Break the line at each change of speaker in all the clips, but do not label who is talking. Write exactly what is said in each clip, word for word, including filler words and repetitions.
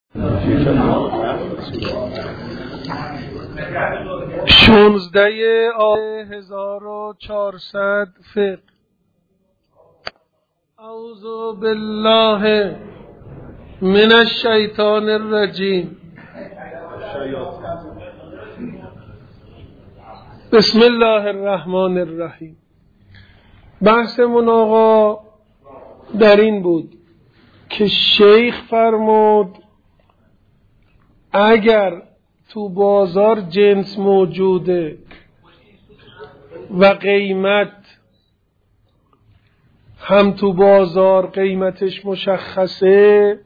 شانزده آیه هزار و چهارصد فقه. اعوذ بالله من الشیطان الرجیم. بسم الله الرحمن الرحیم. بحثمون آقا در این بود که شیخ فرمود اگر تو بازار جنس موجوده و قیمت هم تو بازار قیمتش مشخصه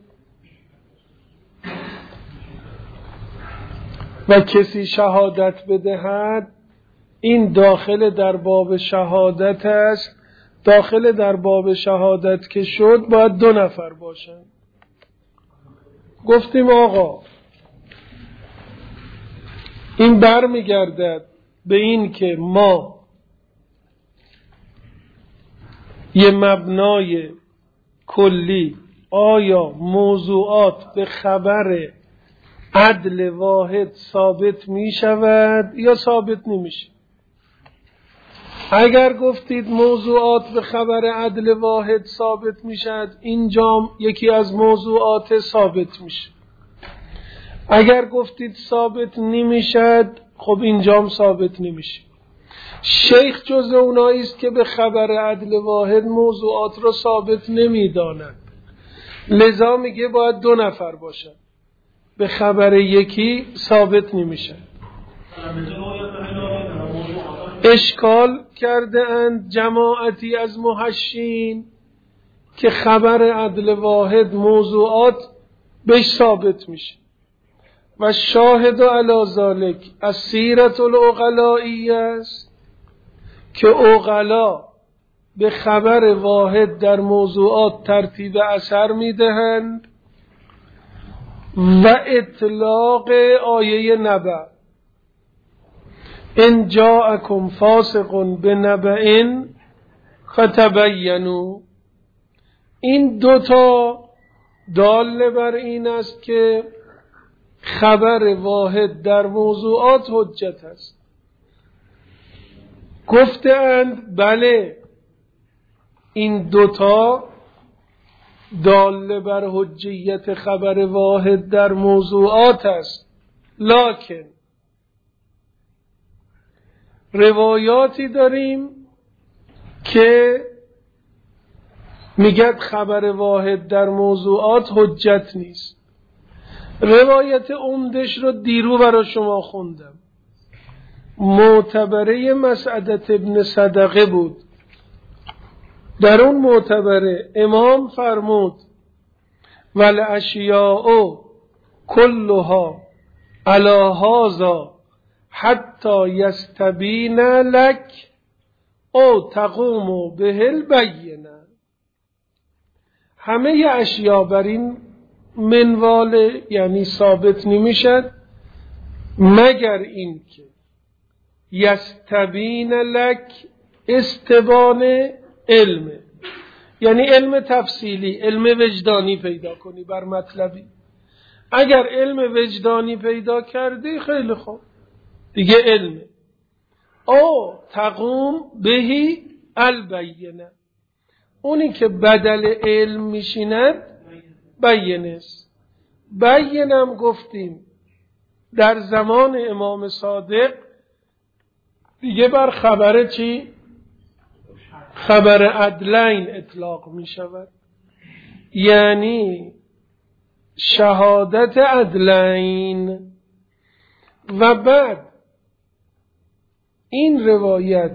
و کسی شهادت بدهد، این داخل در باب شهادت است. داخل در باب شهادت که شد باید دو نفر باشن. گفتیم آقا این برمیگردد به این که ما یه مبنای کلی، آیا موضوعات به خبر عدل واحد ثابت می شود یا ثابت نمیشه؟ اگر گفتید موضوعات به خبر عدل واحد ثابت می شود، اینجام یکی از موضوعات ثابت میشه. اگر گفتید ثابت نمیشد، خب اینجام ثابت نمیشه. شیخ جز اونایی است که به خبر عدل واحد موضوعات رو ثابت نمیداند، لذا میگه باید دو نفر باشن، به خبر یکی ثابت نمیشه. اشکال کرده اند جماعتی از محشین که خبر عدل واحد موضوعات بهش ثابت میشه و شاهد علی ذالک از سیرت العقلایی است که عقلا به خبر واحد در موضوعات ترتیب اثر میدهند و اطلاق آیه نبأ ان جاءکم فاسق بنبأ فتبینوا. این دوتا دال بر این است که خبر واحد در موضوعات حجت است. گفتند بله، این دوتا دال بر حجیت خبر واحد در موضوعات است، لکن روایاتی داریم که میگد خبر واحد در موضوعات حجت نیست. روایت عمدش رو دیرو برای شما خوندم، معتبره مسعدت ابن صدقه بود. در اون معتبره امام فرمود والاشیاء کلها علی هذا حتی یستبین لک او تقوم به البینه. همه اشیا بر این منوال، یعنی ثابت نمیشد مگر این که یستبین لک استبان علم، یعنی علم تفصیلی، علم وجدانی پیدا کنی بر مطلبی. اگر علم وجدانی پیدا کردی خیلی خوب، دیگه علم. او تقوم بهی البینه، اونی که بدل علم میشیند بینه است. بینم گفتیم در زمان امام صادق دیگه بر خبر چی؟ خبر عدلین اطلاق می شود، یعنی شهادت عدلین. و بعد این روایت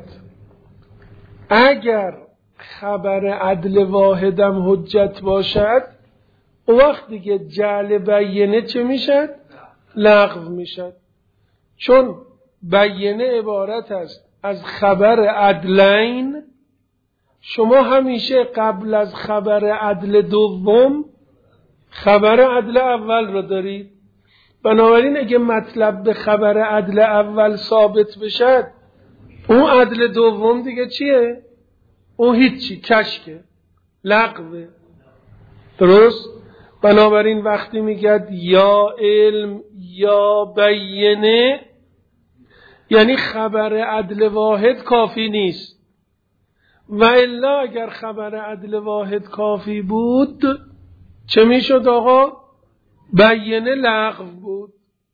اگر خبر عدل واحدم حجت باشد، او وقت دیگه جعل بینه چه میشد؟ لغو میشد. چون بینه عبارت است از خبر عدلین، شما همیشه قبل از خبر عدل دوم خبر عدل اول رو دارید. بنابراین اگه مطلب به خبر عدل اول ثابت بشد، اون عدل دوم دیگه چیه؟ اون هیچی، کشکه، لغوه. درست؟ بنابراین وقتی میگه یا علم یا بینه، یعنی خبر عدل واحد کافی نیست. و الا اگر خبر عدل واحد کافی بود چه میشد آقا؟ بینه لغو بود.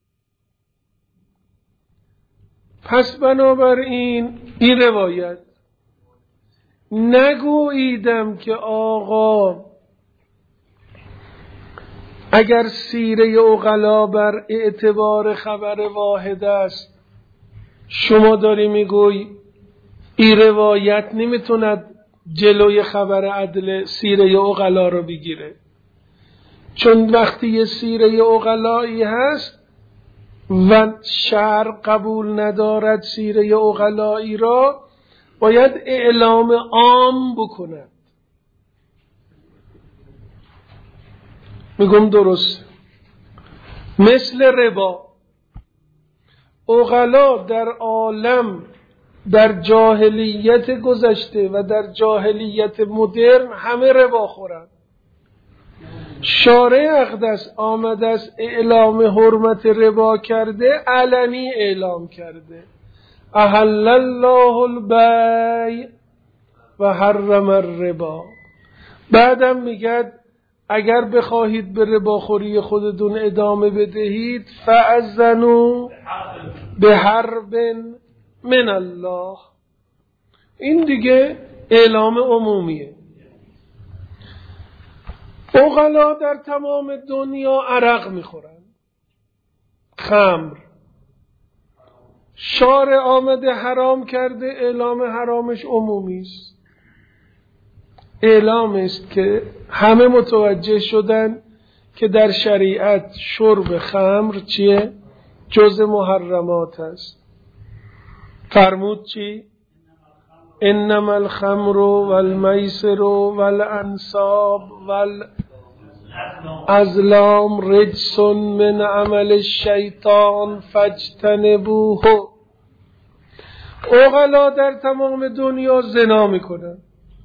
پس بنابراین این روایت نگوییدم که آقا اگر سیره عقلا بر اعتبار خبر واحد است، شما داری میگوی این روایت نمیتوند جلوی خبر عدل سیره عقلا رو بگیره، چون وقتی یه سیره عقلایی هست و شرع قبول ندارد سیره عقلایی را، باید اعلام عام بکند. میگم درست. مثل ربا، عقلا در عالم در جاهلیت گذشته و در جاهلیت مدرن همه ربا خورند. شارع اقدس آمده است اعلام حرمت ربا کرده، علنی اعلام کرده احل الله البیع و حرم الربا. بعدم میگه اگر بخواهید به رباخوری خودتون ادامه بدهید فاذنوا بحرب من الله. این دیگه اعلام عمومیه. عقلا در تمام دنیا عرق میخورن، خمر. شارع آمده حرام کرده، اعلام حرامش عمومی است. اعلام است که همه متوجه شدن که در شریعت شرب خمر چیه؟ جز محرمات است. فرمود چی؟ انما الخمر والمیسر والانصاب والازلام رجس من عمل الشیطان فاجتنبوه. عقلا در تمام دنیا زنا میکنن.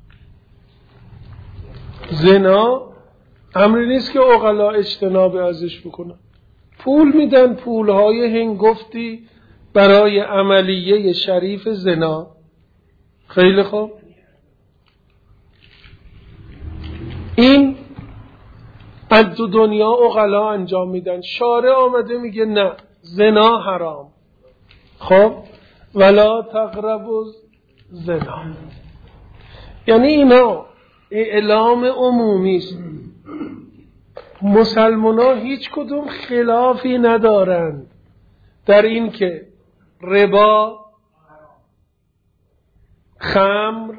زنا امری نیست که عقلا اجتناب ازش بکنن. پول میدن، پولهای هنگفتی برای عملیه شریف زنا. خیلی خوب. این از دو دنیا عقلا انجام میدن. شارع آمده میگه نه، زنا حرام. خب ولا تقربوا زنا، یعنی اینا اعلام عمومی است. مسلمان ها هیچ کدوم خلافی ندارند در این که ربا، خمر،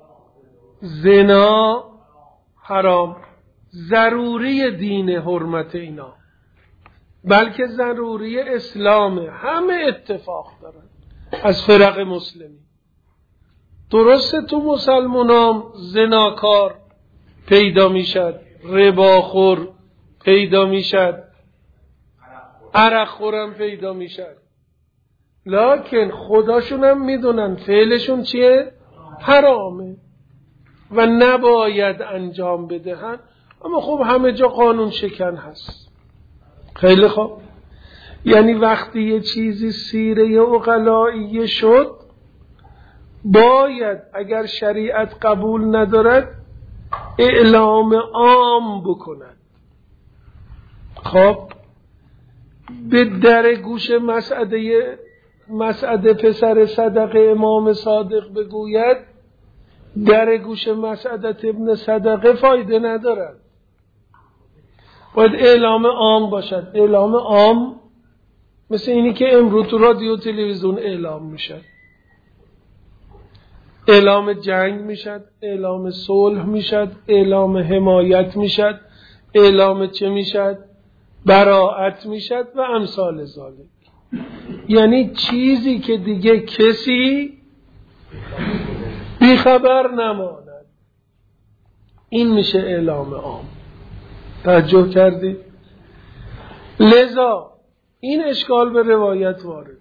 زنا حرام. ضروری دین حرمت اینا، بلکه ضروری اسلامه. همه اتفاق دارن از فرق مسلمی. درسته تو مسلمانام زناکار پیدا میشد، رباخور پیدا میشد، عرق خورم پیدا میشد، لکن خداشون هم میدونن فعلشون چیه؟ حرامه و نباید انجام بدهن. اما خب همه جا قانون شکن هست. خیلی خوب. یعنی وقتی یه چیزی سیره عقلایی شد، باید اگر شریعت قبول ندارد اعلام عام بکند. خب به در گوش مسعده مسعده پسر صدقه امام صادق بگوید، در گوش مسعدت ابن صدقه فایده ندارد. باید اعلام عام باشد. اعلام عام مثل اینی که امروز تو رادیو تلویزیون اعلام میشد. اعلام جنگ میشد، اعلام صلح میشد، اعلام حمایت میشد، اعلام چه میشد؟ براءت میشد و امثال ذالک. یعنی چیزی که دیگه کسی بیخبر نماند، این میشه اعلام عام. توجه کردی؟ لذا این اشکال به روایت وارد،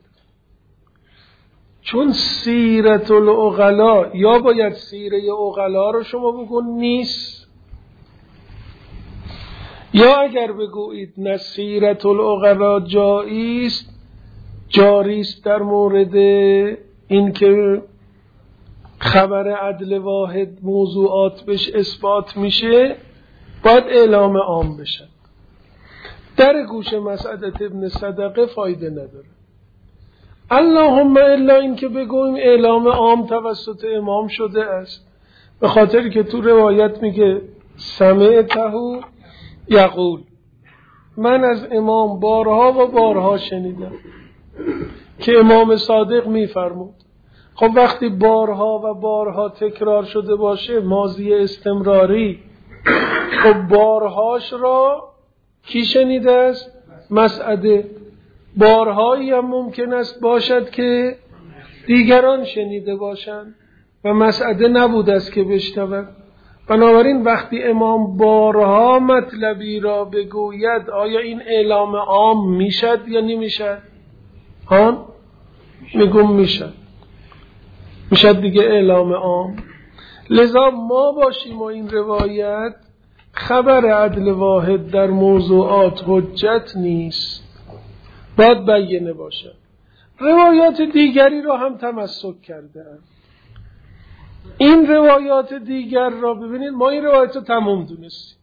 چون سیرت العقلا، یا باید سیره عقلا رو شما بگون نیست، یا اگر بگویید نصیرت العقلا جایی است، جاری است در مورد این که خبر عدل واحد موضوعات بهش اثبات میشه، باید اعلام عام بشن. در گوش مسعدت ابن صدقه فایده نداره. اللهم الا این که بگویم اعلام عام توسط امام شده است، به خاطر که تو روایت میگه سمعته یقول، من از امام بارها و بارها شنیدم که امام صادق میفرمود. خب وقتی بارها و بارها تکرار شده باشه، ماضی استمراری، خب بارهاش را کی شنیده است؟ مسعده. بارهایی هم ممکن است باشد که دیگران شنیده باشند و مسعده نبود است که بشنود. بنابراین وقتی امام بارها مطلبی را بگوید، آیا این اعلام عام میشد یا نمیشد؟ ها؟ میگم میشد. میشد دیگه اعلام عام. لذا ما باشیم و این روایت خبر عدل واحد در موضوعات حجت نیست، باید بیانه باشد. روایات دیگری را هم تمسک کردن. این روایات دیگر را ببینید، ما این روایت رو تمام دونستیم،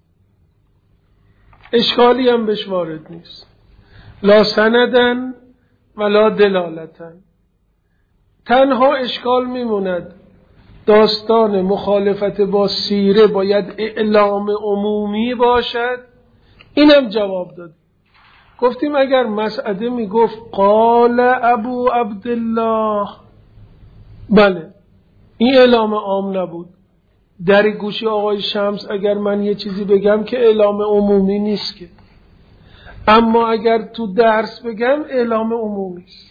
اشکالی هم بهش وارد نیست. لا سندن ولا دلالتن. تنها اشکال میموند داستان مخالفت با سیره باید اعلام عمومی باشد. اینم جواب داد. گفتیم اگر مسعده میگفت قال ابو عبدالله، بله این اعلام عام نبود. در گوش آقای شمس اگر من یه چیزی بگم که اعلام عمومی نیست که، اما اگر تو درس بگم اعلام عمومی است.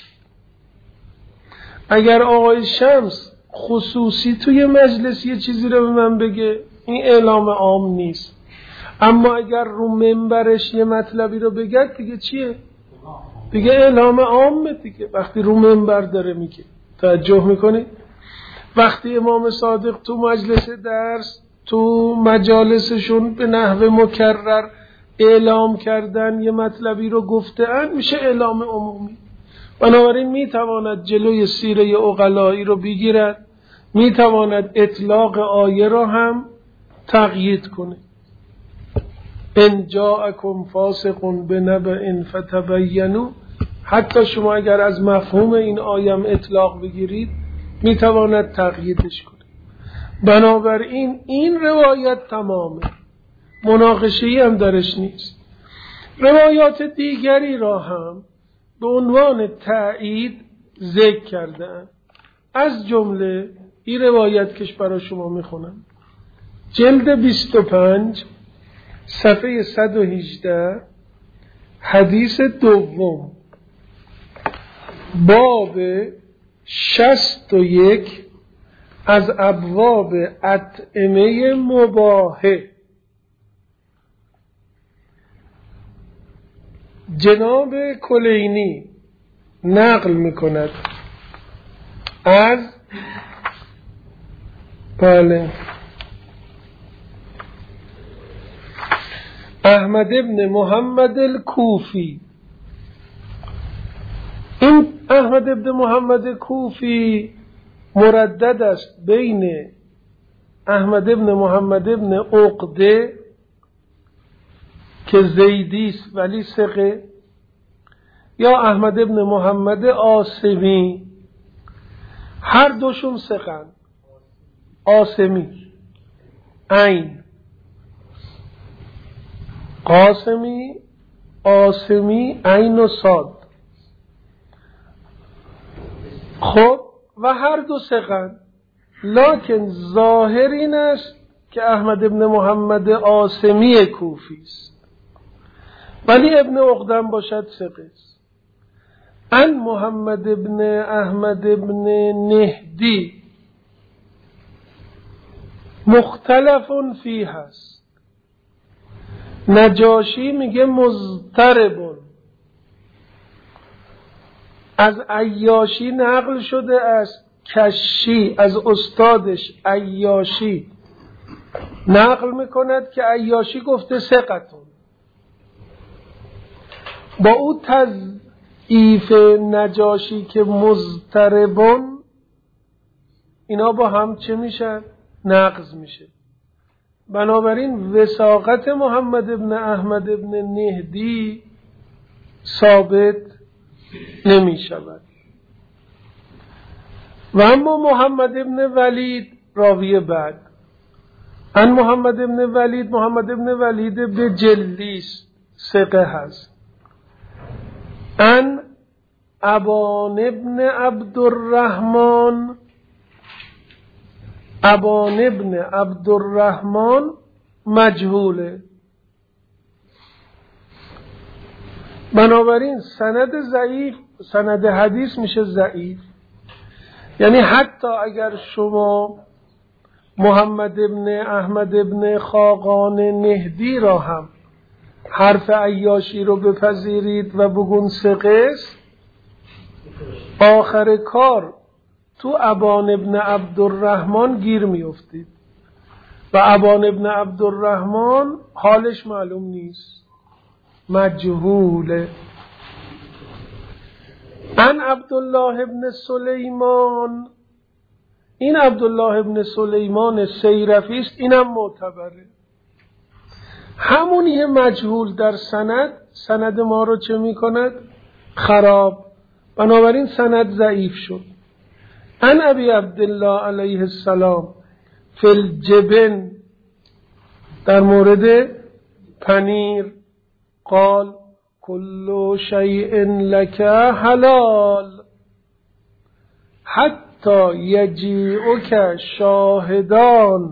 اگر آقای شمس خصوصی توی مجلس یه چیزی رو به من بگه، این اعلام عام نیست. اما اگر رو منبرش یه مطلبی رو بگه دیگه چیه؟ دیگه اعلام عامه دیگه. وقتی رو منبر داره میگه، توجه میکنی؟ وقتی امام صادق تو مجلس درس، تو مجالسشون به نحو مکرر اعلام کردن یه مطلبی رو گفتن، میشه اعلام عمومی. بنابراین میتواند جلوی سیره عقلایی رو بگیرد، میتواند اطلاق آیه را هم تقیید کنه. ان جاءکم فاسق بنبأ فتبینوا، حتی شما اگر از مفهوم این آیه اطلاق بگیرید میتواند تقییدش کنه. بنابراین این روایت تمامه، مناقشه‌ای هم درش نیست. روایات دیگری را هم به عنوان تأیید ذکر کردن، از جمله این روایت کش برای شما میخونم. جلد بیست و پنج صفحه صد و هجده، حدیث دوم، باب شصت و یک از ابواب اطعمه مباحه. جناب کلینی نقل میکند از بله احمد ابن محمد الکوفی. این احمد ابن محمد کوفی مردد است بین احمد ابن محمد ابن عقده که زیدی است ولی ثقه، یا احمد ابن محمد عاصمی، هر دوشون ثقن. عاصمی عین، قاسمی، عاصمی عین و صاد. خب و هر دو ثقن، لکن ظاهر این است که احمد ابن محمد عاصمی کوفی است، ولی ابن عقدم باشد ثقه است. ان محمد ابن احمد ابن نهدی مختلف فیه هست. نجاشی میگه مضطرب، از عیاشی نقل شده است. کشی از استادش عیاشی نقل میکند که عیاشی گفته ثقتون. با او تضعیف نجاشی که مضطربون، اینا با هم چه میشن؟ نقض میشه. بنابراین وثاقت محمد ابن احمد ابن نهدی ثابت نمی شود. و اما محمد ابن ولید راوی بعد، ان محمد ابن ولید، محمد ابن ولید ابن جلیس ثقه هست. ان ابان ابن عبدالرحمن، ابان ابن عبدالرحمن مجهوله. بنابراین سند ضعیف، سند حدیث میشه ضعیف. یعنی حتی اگر شما محمد ابن احمد ابن خاقان نهدی را هم حرف عیاشی رو بپذیرید و بگون ثقه است، آخر کار تو ابان ابن عبدالرحمن گیر میافتید و ابان ابن عبدالرحمن حالش معلوم نیست، مجهوله. ان عبدالله ابن سلیمان، این عبدالله ابن سلیمان سیرفی است، اینم معتبره. همون یه مجهول در سند، سند ما رو چه میکند؟ خراب. بنابراین سند ضعیف شد. ان ابی عبدالله علیه السلام فی الجبن، در مورد پنیر، قال کل شیء لک حلال حتی یجیئک شاهدان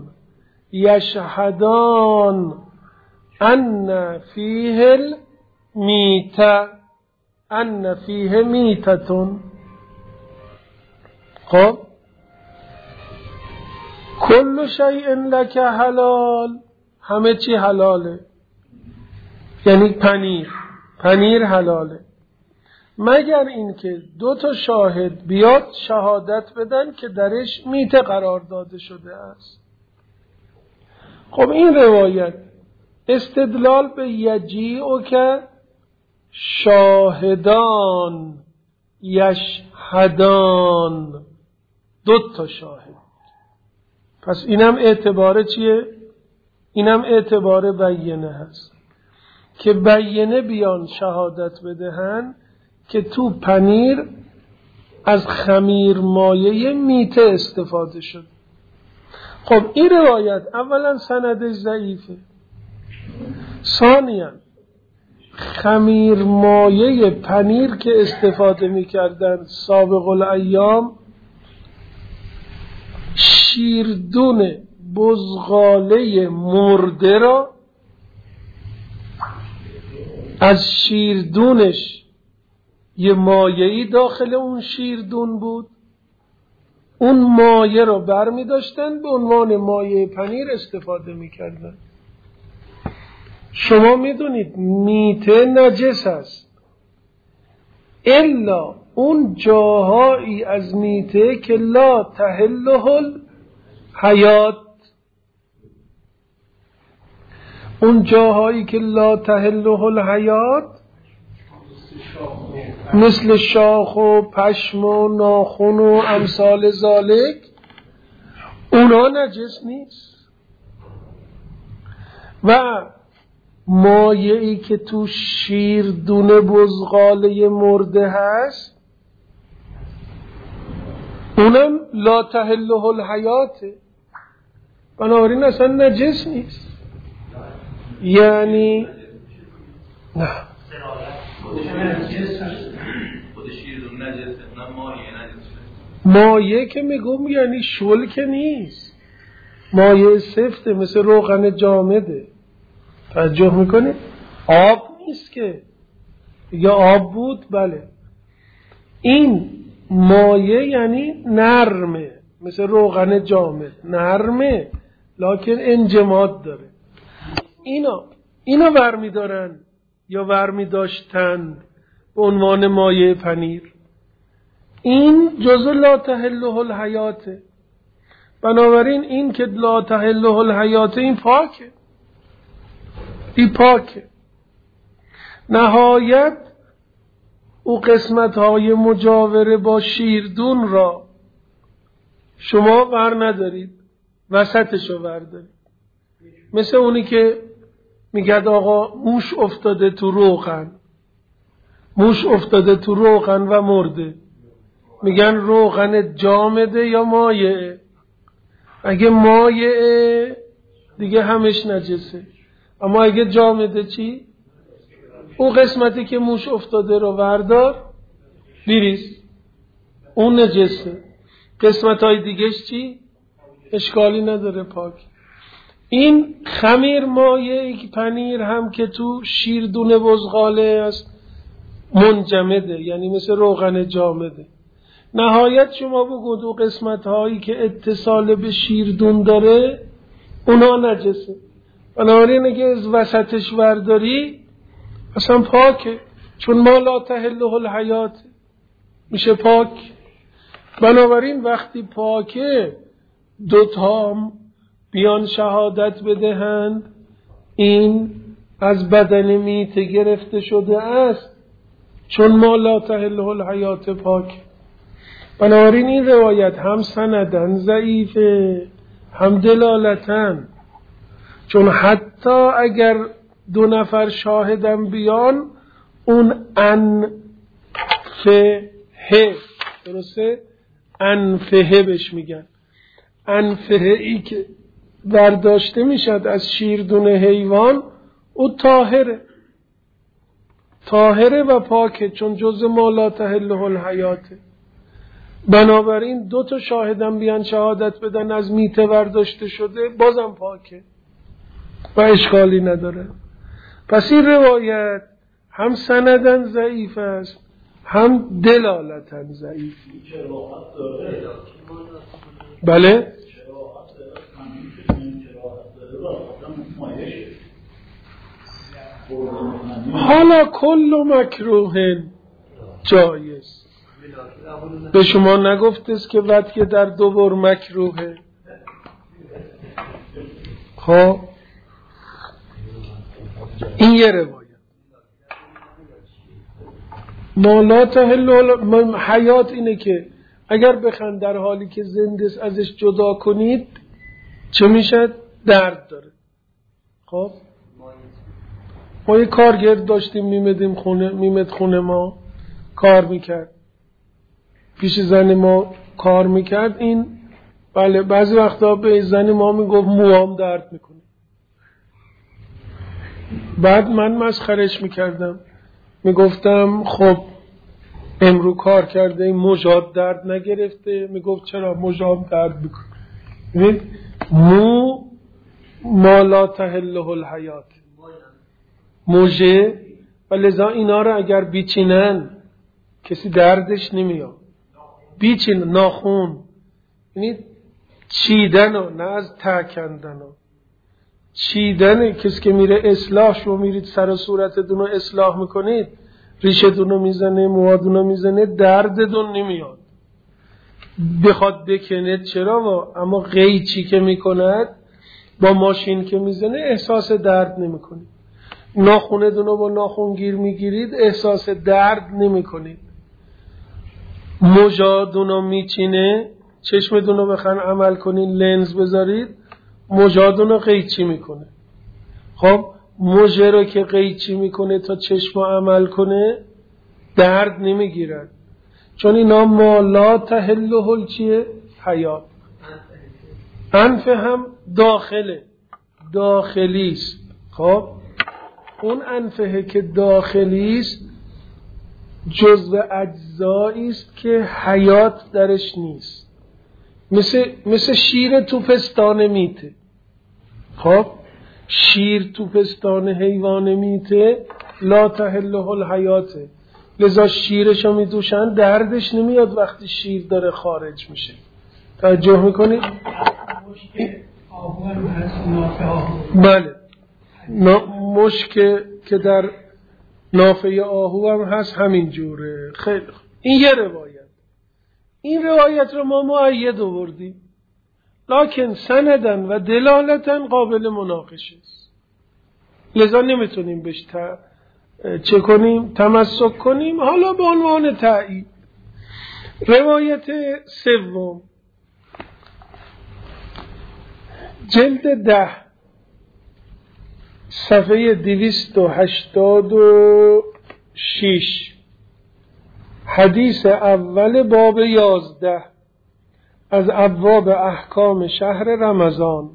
یشهدان ان فیه المیته، ان فیه میتتون. خب کل شیء لک حلال، همه چی حلاله، یعنی پنیر، پنیر حلاله، مگر اینکه دو تا شاهد بیاد شهادت بدن که درش میته قرار داده شده است. خب این روایت استدلال به یجیئو که شاهدان یشهدان، دو تا شاهد، پس اینم اعتبار چیه؟ اینم اعتبار بیینه هست که بیینه بیان شهادت بدهن که تو پنیر از خمیر مایه میته استفاده شد. خب این روایت اولا سندش ضعیفه، ثانیا خمیر مایه پنیر که استفاده میکردن سابق الایام شیردون بزغاله مرده را از شیردونش یه مایه‌ای داخل اون شیردون بود، اون مایه رو برمی داشتن به عنوان مایه پنیر استفاده میکردن. شما میدونید میته نجس است الا اون جاهایی از میته که لا تحله الحیات، اون جاهایی که لا تحله الحیات مثل شاخ و پشم و ناخن و امثال ذالک، اونا نجس نیست. و مایعی که تو شیردون بزغاله مرده هست اونم لا تحله الحیاته، بنابراین اصلا نجس نیست. یعنی نه مایه که میگم یعنی شل که نیست، مایه سفته، مثل روغن جامده. توجه میکنه؟ آب نیست که، یا آب بود بله، این مایه یعنی نرمه، مثل روغن جامد نرمه لکن انجماد داره. اینا اینا ورمی دارن یا ورمی داشتن به عنوان مایه پنیر، این جزء لا تحله الحیاته. بنابراین این که لا تحله الحیاته این پاکه، این پاکه. نهایت او قسمت های مجاور با شیردون را شما ور ندارید، وسطشو ور دارید. مثل اونی که میگد آقا موش افتاده تو روغن، موش افتاده تو روغن و مرده، میگن روغن جامده یا مایعه؟ اگه مایعه دیگه همش نجسه، اما اگه جامده چی؟ اون قسمتی که موش افتاده رو وردار بریز، اون نجسه. قسمت های دیگهش چی؟ اشکالی نداره، پاک. این خمیر مایه پنیر هم که تو شیردون بزغاله است منجمده، یعنی مثل روغن جامده. نهایت شما بگو دو قسمت هایی که اتصال به شیردون داره اونا نجسه. بنابراین اگه از وسطش ورداری اصلا پاکه، چون ما لا تحله الحیات میشه پاک. بنابراین وقتی پاکه دوتام بیان شهادت بدهند این از بدن میته گرفته شده است، چون ما لا تحله الحیات پاک. بنابراین این روایت هم سندن ضعیفه هم دلالتن، چون حتی اگر دو نفر شاهدم بیان اون انفه درسته؟ انفه بهش میگن. انفه ای که برداشته میشد از شیردون حیوان او طاهره، طاهره و پاکه، چون جز ما لا تحله الحیاته. بنابراین دو تا شاهدم بیان شهادت بدن از میته برداشته شده بازم پاکه و اشکالی نداره. پس این روایت هم سندن ضعیف است هم دلالتن ضعیف. بله حالا کل مکروه جایز. به شما نگفتست که وقتی در دوبار مکروهه؟ خب این یه روایت. مالا تحل حیات اینه که اگر بخند در حالی که زنده ازش جدا کنید چه میشه؟ درد داره. خب ما یه کارگرد داشتیم میمدیم خونه، میمد خونه ما کار میکرد، پیش زن ما کار میکرد. این بله بعضی وقتا به زن ما میگفت موام درد میکنه. بعد من مسخرش میکردم، میگفتم خب امرو کار کرده این مجاد درد نگرفته؟ میگفت چرا مجاد درد میکنه؟ ببین مو ما لا تحله الحیات موجه، و لذا اینا رو اگر بیچینن کسی دردش نمیاد. بیچین ناخون یعنی چیدن و نه از تکندن و چیدن. کسی که میره اصلاح، شما میرید سر و صورتتون رو اصلاح میکنید، ریشتون رو میزنه، موهاتون رو میزنه، دردتون نمیاد. بخواد بکنه چرا و اما قیچی که میکند با ماشین که میزنه احساس درد نمیکنید. ناخونتون رو با ناخونگیر میگیرید احساس درد نمیکنید. مجادون رو میچینه، چشمتون رو بخن عمل کنید لنز بذارید، مجادون رو قیچی میکنه. خب مجه رو که قیچی میکنه تا چشم عمل کنه درد نمیگیرد، چون اینا ما لا تحله چیه؟ حیات. انفه هم داخله، داخلی است. خب اون انفه که داخلی است جزو اجزایی است که حیات درش نیست، مثل مثل شیر تو پستان میته. خب شیر تو پستان حیوان میته لا تحله الحیاته، لذا شیرشو میدوشن دردش نمیاد وقتی شیر داره خارج میشه. توجه میکنید؟ بله مشک که در نافه آهو هم هست همین جوره. خیلی این یه روایت. این روایت رو ما مؤید آوردیم، لکن سندن و دلالتن قابل مناقشه است، لذا نمیتونیم بهش چه کنیم؟ تمسک کنیم. حالا به عنوان تأیید روایت سوم جلد ده صفحه دویست و هشتاد و شش حدیث اول باب یازده از ابواب احکام شهر رمضان.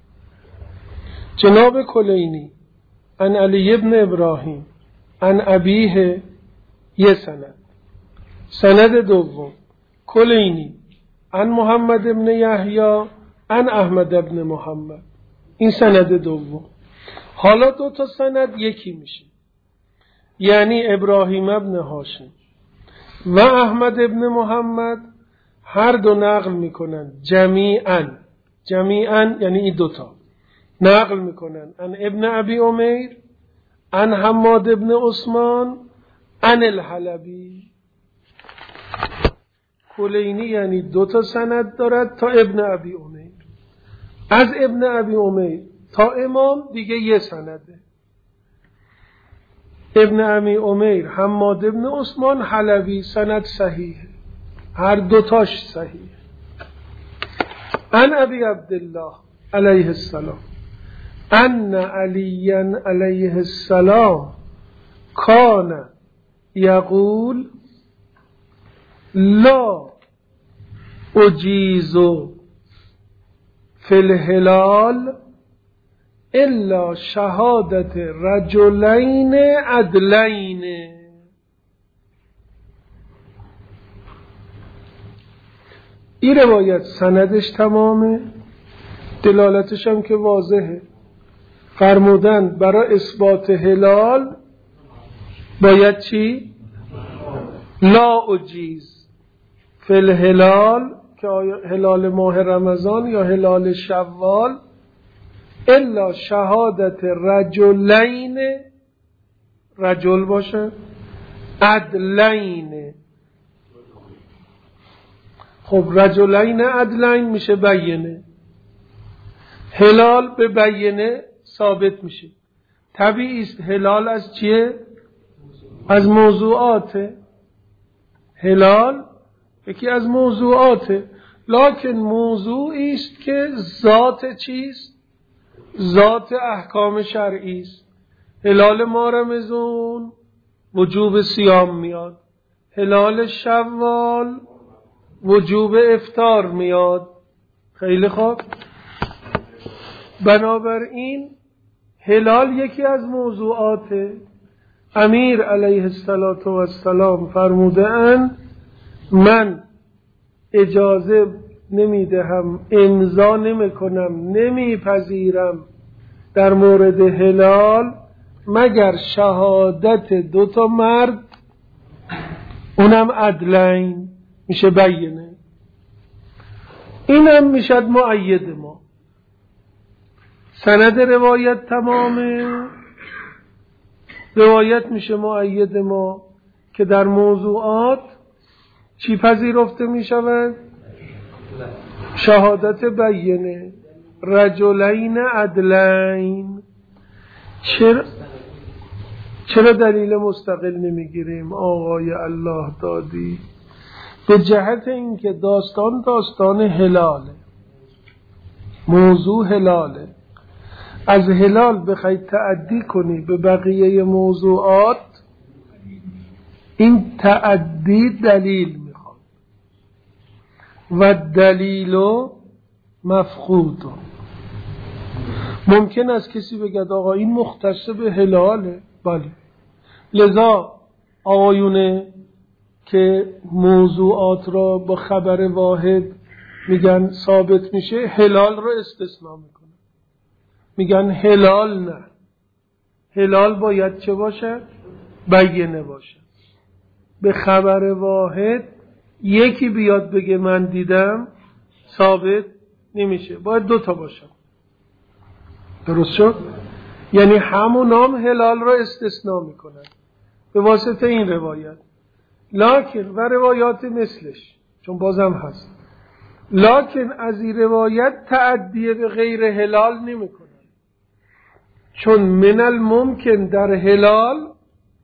جناب کلینی عن علی ابن ابراهیم عن ابیه یه سند. سند دوم کلینی عن محمد ابن یحیی عن احمد ابن محمد. این سند دوم. حالا دو تا سند یکی میشه، یعنی ابراهیم ابن هاشم و احمد ابن محمد هر دو نقل میکنن جمیعاً. جمیعاً یعنی این دوتا نقل میکنن عن ابن ابی امیر عن حماد ابن عثمان عن الحلبی. کلینی یعنی دوتا سند دارد تا ابن ابی امیر، از ابن ابی امیر تا امام دیگه یه سنده. ابن ابی امیر حماد ابن عثمان حلبی سند صحیحه، هر دوتاش صحیحه. عن ابی عبدالله علیه السلام ان علی علیه السلام کان یقول لا اجیز فی الهلال الا شهادت رجلین عدلین. این روایت سندش تمامه، دلالتش هم که واضحه. فرمودن برای اثبات هلال باید چی؟ لا اجیز فی الهلال، که هلال ماه رمضان یا هلال شوال، الا شهادت رجلین، رجل باشه، عدلین. خب رجلین عدلین میشه بینه، هلال به بینه ثابت میشه. طبیعی است هلال از چیه؟ از موضوعاته. هلال یکی از موضوعاته، لکن موضوعی است که ذات چیست؟ ذات احکام شرعی است. هلال ماه رمضان وجوب صیام میاد، هلال شوال وجوب افطار میاد. خیلی خوب، بنابراین هلال یکی از موضوعاته. امیر علیه السلام فرموده اند من اجازه نمیدهم، امضا نمیکنم، نمیپذیرم در مورد هلال مگر شهادت دو تا مرد، اونم عدلین، میشه بینه. اینم میشد مؤید ما. سند روایت تمامه، روایت میشه مؤید ما که در موضوعات چی پذیرفته میشود؟ شهادت بینه، رجلین عدلین. چرا چرا دلیل مستقل نمیگیریم آقای الله دادی؟ به جهت اینکه داستان داستان هلاله، موضوع هلاله. از هلال بخوای تعدی کنی به بقیه موضوعات، این تعدی دلیل میخواد و دلیل مفقود. ممکن است کسی بگه آقا این مختص به هلاله، بله. لذا آقایونه که موضوعات را با خبر واحد میگن ثابت میشه، هلال را استثناء میکنه، میگن هلال نه، هلال باید چه باشه؟ بینه باشه. به خبر واحد یکی بیاد بگه من دیدم ثابت نمیشه، باید دوتا باشه. درست شد؟ یعنی همون نام هلال را استثناء میکنن به واسطه این روایت. لکن و روایات مثلش، چون بازم هست، لکن از این روایت تعدیه به غیر هلال نمی کنن، چون من الممکن در هلال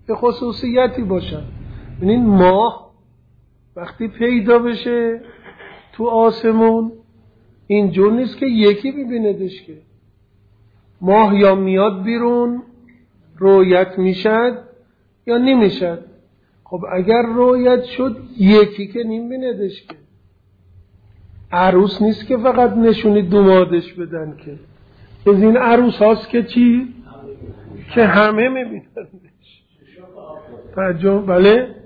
یه خصوصیتی باشن. ببینین ماه وقتی پیدا بشه تو آسمون اینجور نیست که یکی ببیندش، که ماه یا میاد بیرون رویت میشد یا نمیشد. خب اگر رویت شد یکی که نمیبیندش، که عروس نیست که فقط نشونی دومادش بدن، که از این عروس هاست که چی؟ که همه میبینندش. توجه؟ بله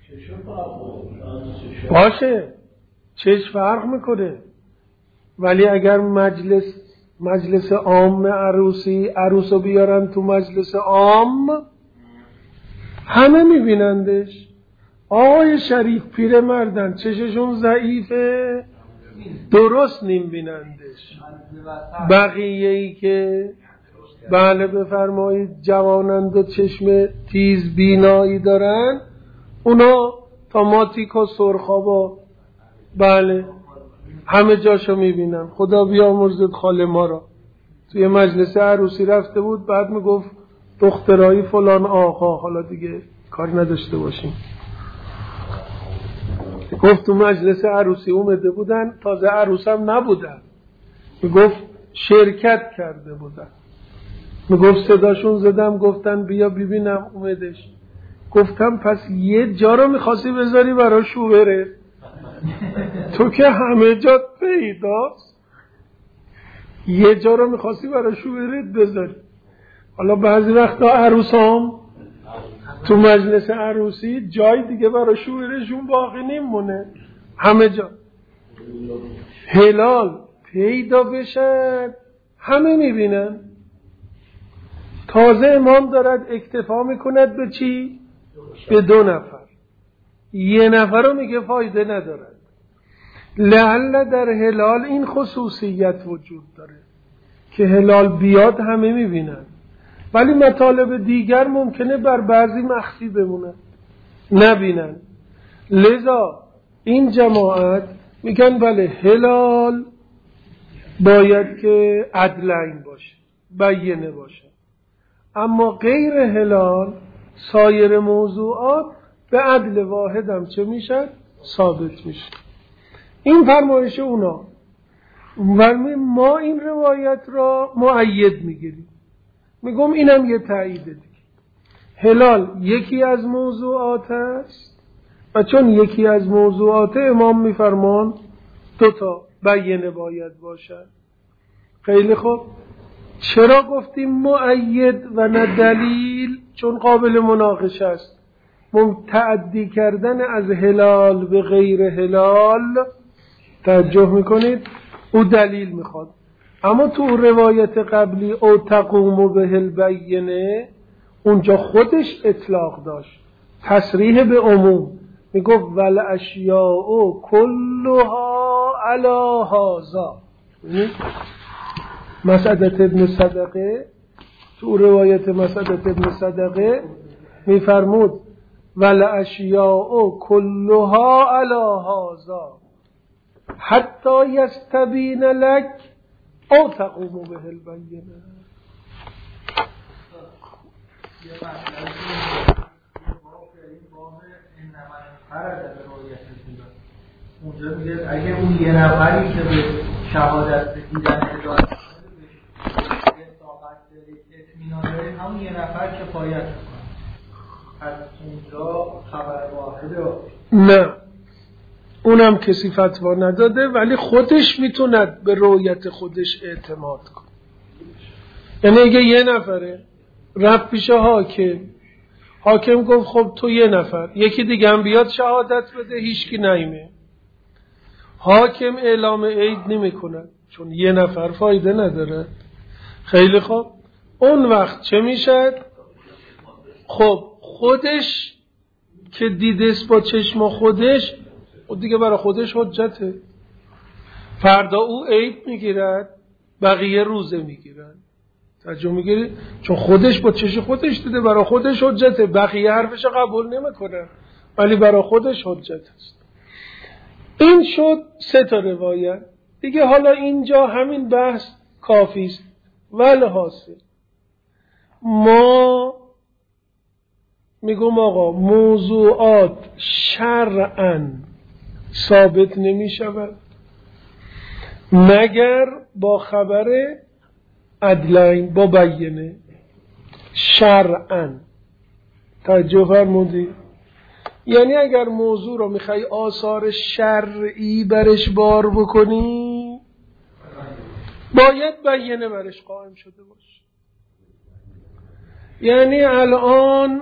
باشه، چش فرق میکنه، ولی اگر مجلس مجلس عام عروسی عروسو بیارن تو مجلس عام همه میبینندش. آقای شریف پیر مردن چششون ضعیفه درست نمیبینندش. بقیه ای که بله بفرمایید جوانند و چشم تیز بینایی دارن اونا تا ماتیک و سرخابا بله همه جاشو میبینن. خدا بیامرزد خاله ما را توی مجلس عروسی رفته بود، بعد میگفت دخترای فلان آقا، حالا دیگه کار نداشته باشیم، گفت تو مجلس عروسی اومده بودن، تازه عروس هم نبودن، میگفت شرکت کرده بودن، میگفت صداشون زدم گفتن بیا ببینم اومدش. گفتم پس یه جا رو میخواستی بذاری برای شوهره، تو که همه جا پیداست، یه جا رو میخواستی برای شوهرت بذاری. حالا بعضی وقتا عروسام تو مجلس عروسی جای دیگه برای شوهرشون باقی نمیمونه، همه جا هلال پیدا بشن همه میبینن. تازه امام دارد اکتفا میکند به چی؟ به دو نفر، یه نفر رو میگه فایده ندارد. لعل در هلال این خصوصیت وجود داره که هلال بیاد همه میبینن، ولی مطالب دیگر ممکنه بر بعضی مخفی بمونه نبینن. لذا این جماعت میگن بله هلال باید که عدلین باشه، بیینه باشه، اما غیر هلال سایر موضوعات به عدل واحد هم چه میشن؟ ثابت میشه. این فرمایش اونا، ولی ما این روایت را مؤید میگیریم، میگم اینم یه تایید دیگه. هلال یکی از موضوعات است و چون یکی از موضوعات امام میفرمان دو تا بیانه باید باشد. خیلی خوب، چرا گفتیم مؤید و نه دلیل؟ چون قابل مناقشه است. متعدی کردن از هلال به غیر هلال توجه میکنید او دلیل میخواد، اما تو روایت قبلی او تقوم به البینه اونجا خودش اطلاق داشت، تصریح به عموم، میگفت ول اشیاء کلها علی هذا. مسعدة ابن صدقه تو روایت مسعدة ابن صدقه میفرمود ول اشیاء کلها علی هذا حتی یستبین لک او تقوم به البینه.
اونجا میگه اگه اون یه نفری که به شهادت رسیدن اداره به طاقت دارید اطمینان دارید همون یه نفر کفایت میکنه. از اونجا خبر واحده؟
نه، اونم کسی فتوا نداده، ولی خودش میتوند به رویت خودش اعتماد کنه. یعنی اگه یه نفره رفت پیش حاکم، حاکم گفت خب تو یه نفر، یکی دیگه هم بیاد شهادت بده، هیچکی نیمه، حاکم اعلام عید نمی کند چون یه نفر فایده نداره. خیلی خوب، اون وقت چه میشد؟ خب خودش که دیدست با چشم خودش، و دیگه برای خودش حجته، فردا او عید میگیرد، بقیه روزه میگیرن. توجه میگیری؟ چون خودش با چشم خودش دیده، برای خودش حجته، بقیه حرفش قبول نمیکنن، ولی برای خودش حجت است. این شد سه تا روایت دیگه. حالا اینجا همین بحث کافی است. ولی حاصل ما میگم آقا موضوعات شرعاً ثابت نمی شود مگر با خبر عدلین، با بیانه شرعاً. توجه فرمودی؟ یعنی اگر موضوع رو میخوای آثار شرعی برش بار بکنی باید بیانه برش قائم شده باشه. یعنی الان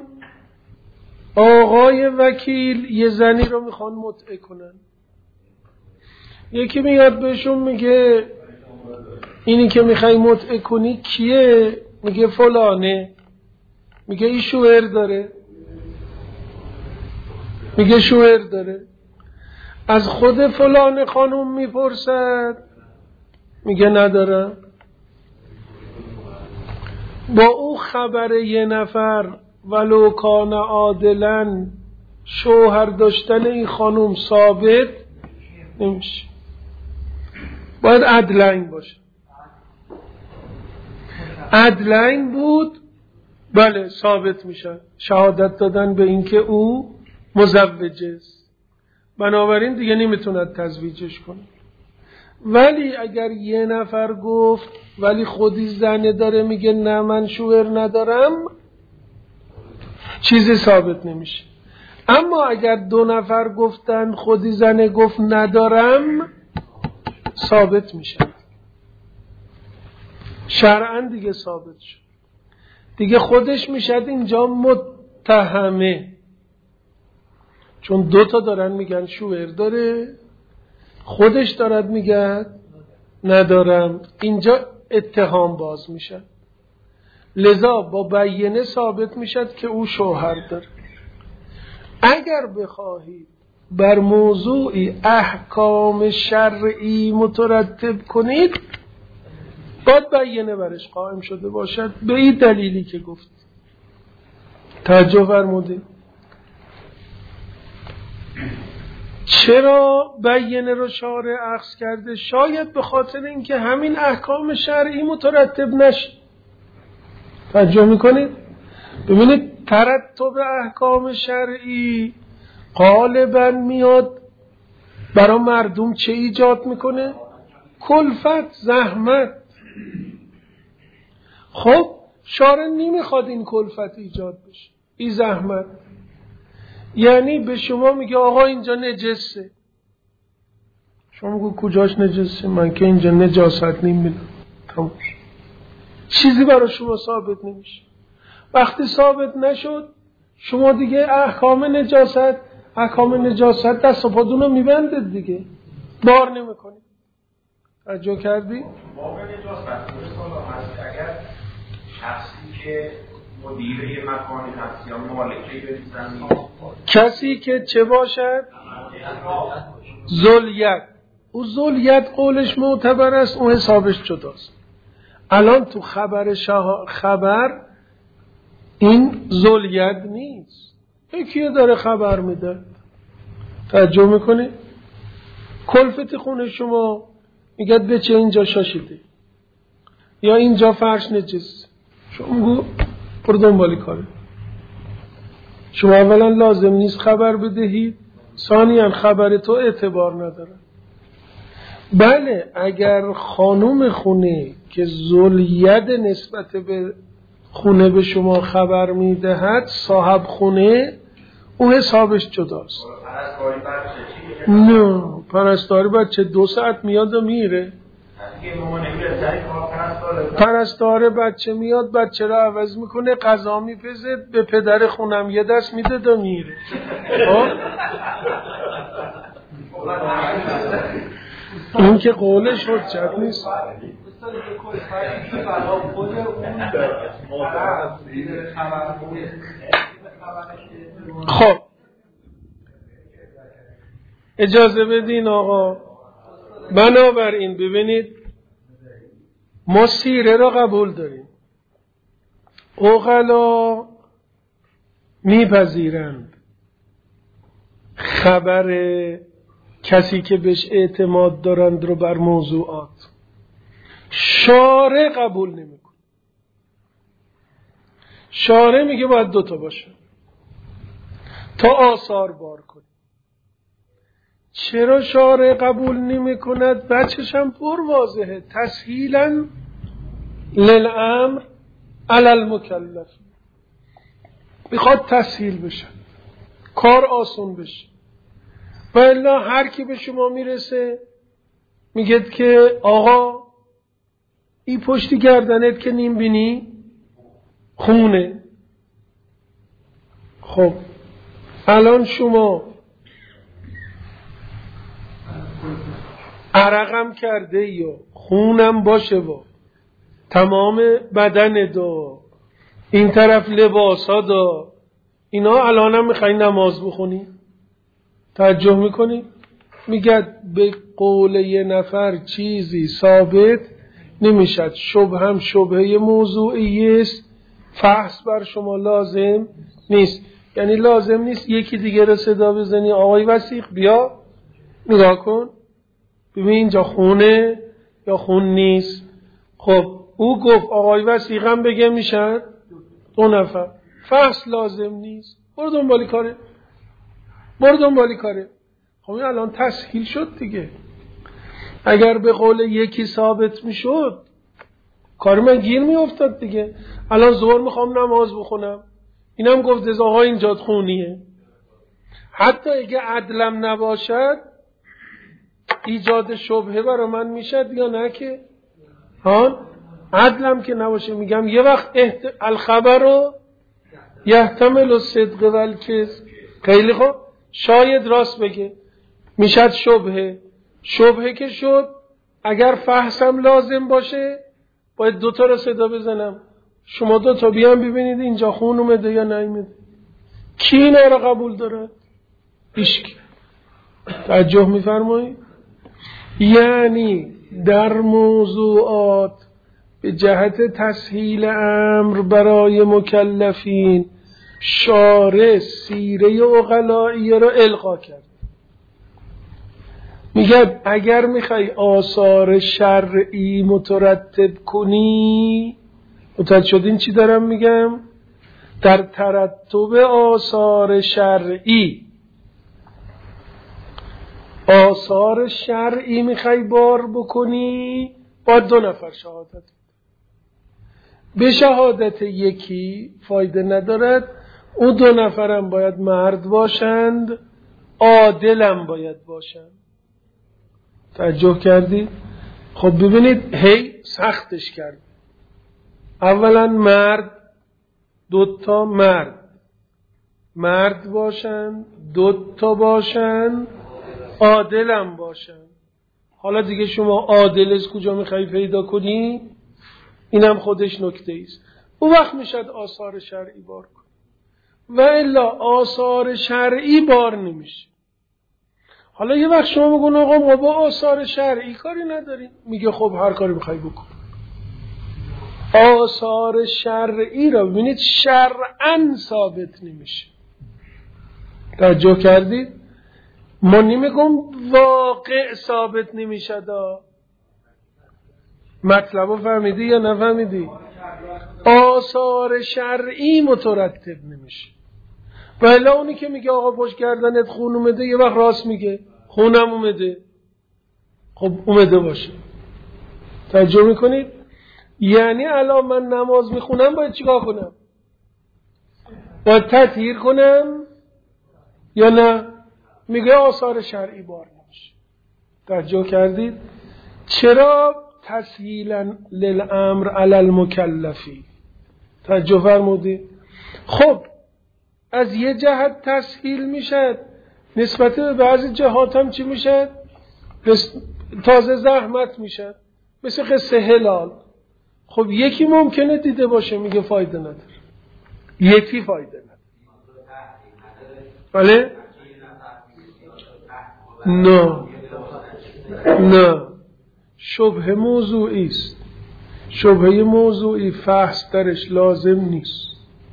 آقای وکیل یه زنی رو میخوان متعه کنن، یکی میاد بهشون میگه اینی که میخوای متعه کنی کیه؟ میگه فلانه. میگه این شوهر داره؟ میگه شوهر داره. از خود فلان خانم میپرسد؟ میگه ندارم. با او خبر یه نفر ولو کان عادلن شوهر داشتن این خانم ثابت نمیشه، باید عدلین باشه. عدلین بود بله ثابت میشه، شهادت دادن به اینکه او مزوجه است، بنابراین دیگه نمیتوند تزویجش کنه. ولی اگر یه نفر گفت ولی خودی زنه داره میگه نه من شوهر ندارم، چیزی ثابت نمیشه. اما اگر دو نفر گفتن خودی زنه گفت ندارم، ثابت میشه، شرعاً دیگه ثابت شد، دیگه خودش میشه اینجا متهمه، چون دو تا دارن میگن شوهر داره، خودش دارد میگه ندارم، اینجا اتهام باز میشه. لذا با بیانه ثابت میشد که او شوهر داره. اگر بخواهید بر موضوعی احکام شرعی مترتب کنید باید بیانه برش قائم شده باشد به این دلیلی که گفت. توجه فرمودید؟ چرا بیانه رو شارع اخذ کرده؟ شاید به خاطر اینکه همین احکام شرعی مترتب نشه. توجه میکنید؟ ببینید ترتب احکام شرعی غالبا میاد برای مردم چه ایجاد میکنه؟ کلفت، زحمت. خب شارع نمیخواد این کلفت ایجاد بشه، این زحمت. یعنی به شما میگه آقا اینجا نجسه، شما میگه کجاش نجسه؟ من که اینجا نجاست نمیبینم. تمام، چیزی برای شما ثابت نمیشه. وقتی ثابت نشد شما دیگه احکام نجاست احکام نجاست دست و پادونو میبندید دیگه، بار نمیکنید. توجه کردی؟
باب نجاست اگر شخصی که مدیر یه مکانی هست یا مالکی به زمین،
کسی که چه باشد؟ ذوالید. او ذوالید قولش معتبر است، اون حسابش جداست. الان تو خبر شاه خبر این ذوالید نیست، یکی داره خبر میده. توجه میکنی؟ کلفت خونه شما میگه به چه اینجا شاشیده یا اینجا فرش نجس، شما میگو پر دنبالی کاره. شما اولا لازم نیست خبر بدهید، ثانیاً خبر تو اعتبار نداره. بله اگر خانم خونه که ذوالید نسبت به خونه به شما خبر میدهد صاحب خونه، او حسابش جداست. نه پرستاری بچه دو ساعت میاد و میره. پرستار بچه میاد بچه را عوض میکنه، غذا میپزه، به پدر خونم یه دست میده و میره. این که قولش حجت نیست. خب اجازه بدین آقا، بنابراین ببینید ما سیره را قبول داریم، عقلا میپذیرند خبر کسی که بهش اعتماد دارند رو بر موضوعات، شارع قبول نمیکنه. شارع میگه باید دوتا باشه، تا آثار بار کنیم. چرا شارع قبول نمی کند؟ بچه‌ش هم پر واضحه. تسهیلاً للامر علی المکلف، میخواد تسهیل بشه، کار آسون بشه. و الا هر کی به شما میرسه میگه که آقا این پشتی گردنت که نیم بینی خونه. خب الان شما عرقم کرده یا خونم باشه و تمام بدن دا این طرف لباس ها دا اینا الانم میخوایی نماز بخونی؟ توجه میکنی؟ میگه به قول یه نفر چیزی ثابت نمیشد، شبه هم شبهه موضوعی است، فحص بر شما لازم نیست. یعنی لازم نیست یکی دیگه رو صدا بزنی آقای وثیق بیا نگاه کن ببین اینجا خونه یا خون نیست. خب او گفت آقای وثیقم بگه میشن دو نفر، فحص لازم نیست، برو دنبالی کاره برو دنبالی کاره. خب این الان تسهیل شد دیگه. اگر به قول یکی ثابت میشد کار من گیر میافتاد دیگه. الان ظهر میخوام نماز بخونم، اینم گفت از آقا اینجا خونیه، حتی اگه عدلم نباشد ایجاد شبهه برای من میشد یا نه؟ که ها عدلم که نباشه میگم یه وقت احت... الخبر رو یحتمل الصدق والکذب. خیلی خوب شاید راست بگه میشد شبهه. شبهه که شد اگر فحصم لازم باشه باید دوتا رو صدا بزنم شما دوتا بیان ببینید اینجا خون اومده یا نیومده. کی اینا رو قبول داره؟ هیچکی. توجه میفرمایید؟ یعنی در موضوعات به جهت تسهیل امر برای مکلفین شارع سیره عقلائیه را القا کرد. میگه اگر میخوای آثار شرعی مترتب کنی، متوجه شدین چی دارم میگم؟ در ترتب آثار شرعی آثار شرعی میخوای بار بکنی با دو نفر شهادت. به شهادت یکی فایده ندارد، او دو نفرم باید مرد باشند، عادلم باید باشند. توجه کردید؟ خب ببینید هی سختش کرد. اولا مرد، دوتا مرد مرد باشند، دوتا باشند، عادلم باشند. حالا دیگه شما عادل از کجا میخوایی پیدا کنی؟ اینم خودش نکته ایست. اون وقت میشد آثار شرعی بار کن و الا آثار شرعی بار نمیشه. حالا یه وقت شما بگون آقا ما با آثار شرعی کاری نداریم، میگه خب هر کاری میخوای بکن. آثار شرعی را ببینید شرعاً ثابت نمیشه. توجه کردید؟ ما نمیگم واقع ثابت نمیشه دا. مطلب رو فهمیدی یا نفهمیدی؟ آثار شرعی مترتب نمیشه. ولی اونی که میگه آقا پشت گردنت خون اومده یه وقت راست میگه خونم اومده. خب اومده باشه. توجه میکنید؟ یعنی الان من نماز میخونم باید چیکار کنم؟ باید تطهیر کنم یا نه؟ میگه آثار شرعی بار نمیشه. توجه کردید؟ چرا تسهیلا للامر علی المکلفی؟ توجه فرمودید؟ خب از یه جهت تسهیل میشد، نسبت به بعضی جهات هم چی میشد؟ تازه زحمت میشد، مثل قصه هلال. خب یکی ممکنه دیده باشه میگه فایده نداره، یکی فایده نداره. بله؟ نه نه شبه موضوعی است. شبه موضوعی فحص درش لازم نیست.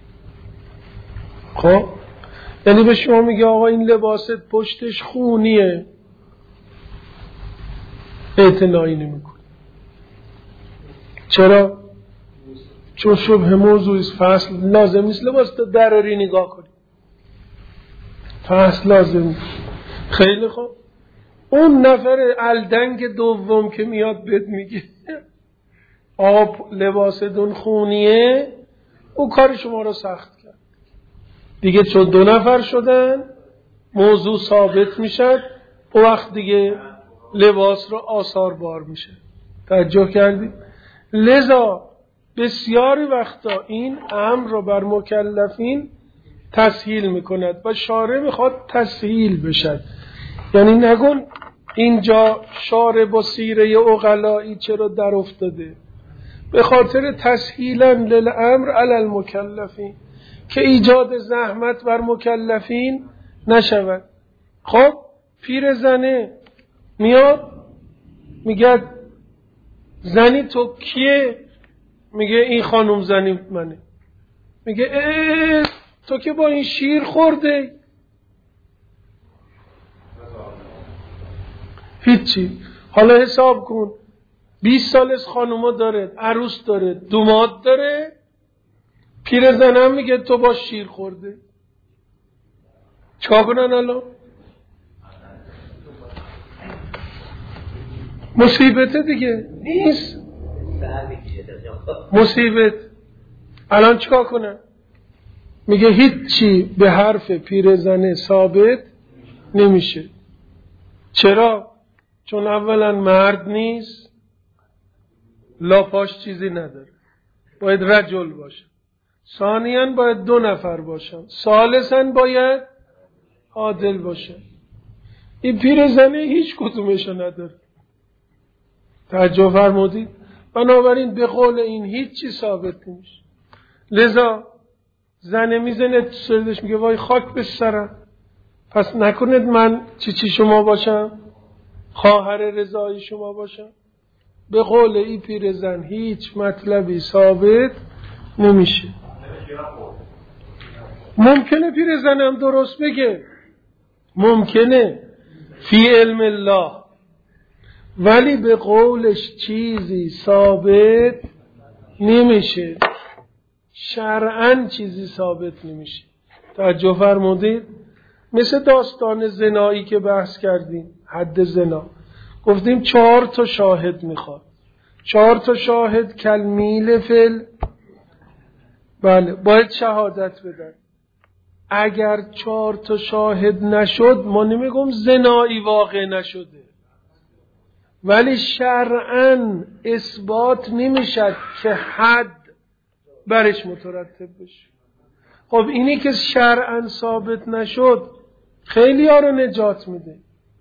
خب یعنی به شما میگه آقا این لباست پشتش خونیه، اعتنایی نمیکنه. چرا؟ چون شبه موضوعی است، فحص لازم نیست لباس دراری نگاه کنی. فحص لازم. خیلی خوب. اون نفر الدنگ دوم که میاد بهت میگه آب لباستون خونیه، او کار شما رو سخت کرد دیگه. چون دو نفر شدن موضوع ثابت میشد، او وقت دیگه لباس رو آثار بار میشه. توجه کردید؟ لذا بسیاری وقتا این امر رو بر مکلفین تسهیل میکند و شارع میخواد تسهیل بشد. یعنی نگون اینجا شارع با سیره عقلایی چرا در افتاده، به خاطر تسهیلا للامر علی المکلفین که ایجاد زحمت بر مکلفین نشود. خب پیر زنه میاد میگه زنی تو کیه؟ میگه این خانم زنی منه. میگه اه تو که با این شیر خورده. هیچی. حالا حساب کن بیست سال از خانوما داره، عروس داره، دوماد داره، پیر زنم میگه تو با شیر خورده. چا کنن الان؟ مصیبت دیگه نیست مصیبت. الان چیکار کنن؟ میگه هیچی به حرف پیر زنه ثابت نمیشه. چرا؟ چون اولا مرد نیست، لاپاش چیزی نداره، باید رجل باشه. ثانیاً باید دو نفر باشن. ثالثاً باید عادل باشه. این پیر زنه هیچ کدومشو نداره. توجه فرمودید؟ بنابراین به قول این هیچی ثابت نمیشه. لذا زنه میزنه تو سردش میگه وای خاک به سرم، پس نکنید من چی چی شما باشم، خواهر رضایی شما باشم. به قول این پیر زن هیچ مطلبی ثابت نمیشه. ممکنه پیر زنم درست بگه، ممکنه فی علم الله، ولی به قولش چیزی ثابت نمیشه، شرعاً چیزی ثابت نمیشه. توجه فرمودید؟ مثل داستان زنایی که بحث کردیم، حد زنا، گفتیم چهار تا شاهد میخواد. چهار تا شاهد کلمیل فل، بله باید شهادت بدن. اگر چهار تا شاهد نشد ما نمیگم زنایی واقع نشده، ولی شرعاً اثبات نمیشد که حد برش مترتب بشه. خب اینی که شرعاً ثابت نشد خیلی ها رو نجات میده.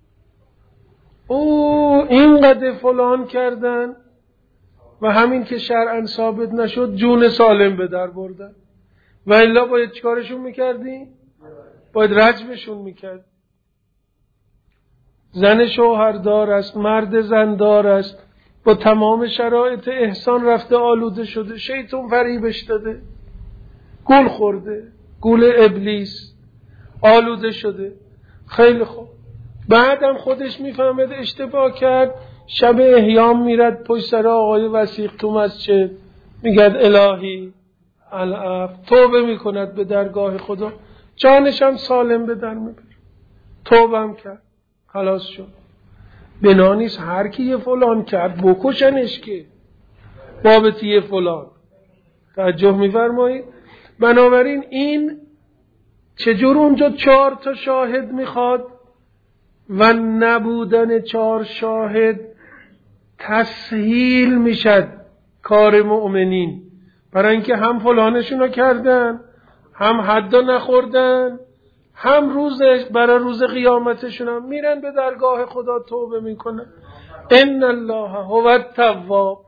او اینقدر فلان کردن و همین که شرعاً ثابت نشد جون سالم به در بردن، و الا باید چیکارشون میکردی؟ باید رجمشون میکرد. زن شوهردار است، مرد زندار است، با تمام شرایط احسان رفته آلوده شده، شیطان فریبش داده، گول خورده، گول ابلیس، آلوده شده. خیلی خوب، بعدم خودش میفهمد اشتباه کرد، شب احیام میرد پشت سر آقای وثیق تو مسجد، میگد الهی العفو، توبه میکند به درگاه خدا، جانش هم سالم به در میبره. توبه هم کرد، خلاص شد. بنا نیست هر کی یه فلان کرد بکشنش که بابت یه فلان. توجه میفرمایید؟ بنابراین این چجور اونجا چهار تا شاهد میخواد و نبودن چهار شاهد تسهیل میشد کار مؤمنین، برای اینکه هم فلانشون رو کردن، هم حدا نخوردن، هم روز برای روز قیامتشون هم میرن به درگاه خدا توبه میکنن. ان الله هو التواب.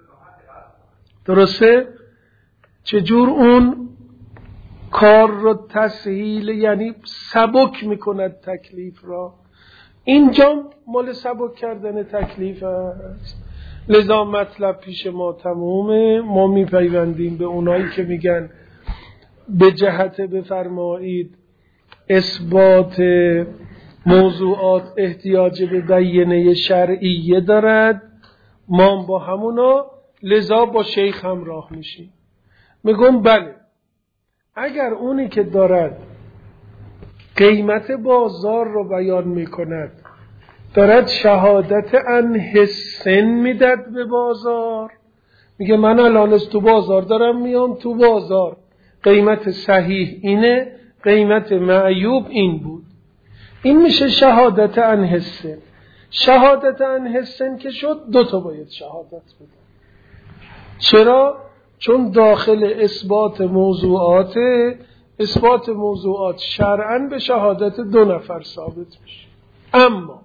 درسته؟ چجور اون کار رو تسهیل، یعنی سبک میکند تکلیف را. اینجا مال سبک کردن تکلیف است. لذا مطلب پیش ما تمومه. ما میپیوندیم به اونایی که میگن به جهت بفرمایید اثبات موضوعات احتیاج به بیانیه شرعیه دارد. ما با همونا لذا با شیخ همراه میشیم. میگم بله، اگر اونی که دارد قیمت بازار رو بیان میکند، دارد شهادت عن حس میداد به بازار. میگه من الان از تو بازار دارم میام، تو بازار قیمت صحیح اینه، قیمت معیوب این بود. این میشه شهادت عن حس. شهادت عن حس که شد، دو تا باید شهادت بده. چرا؟ چون داخل اثبات موضوعات، اثبات موضوعات شرعاً به شهادت دو نفر ثابت میشه. اما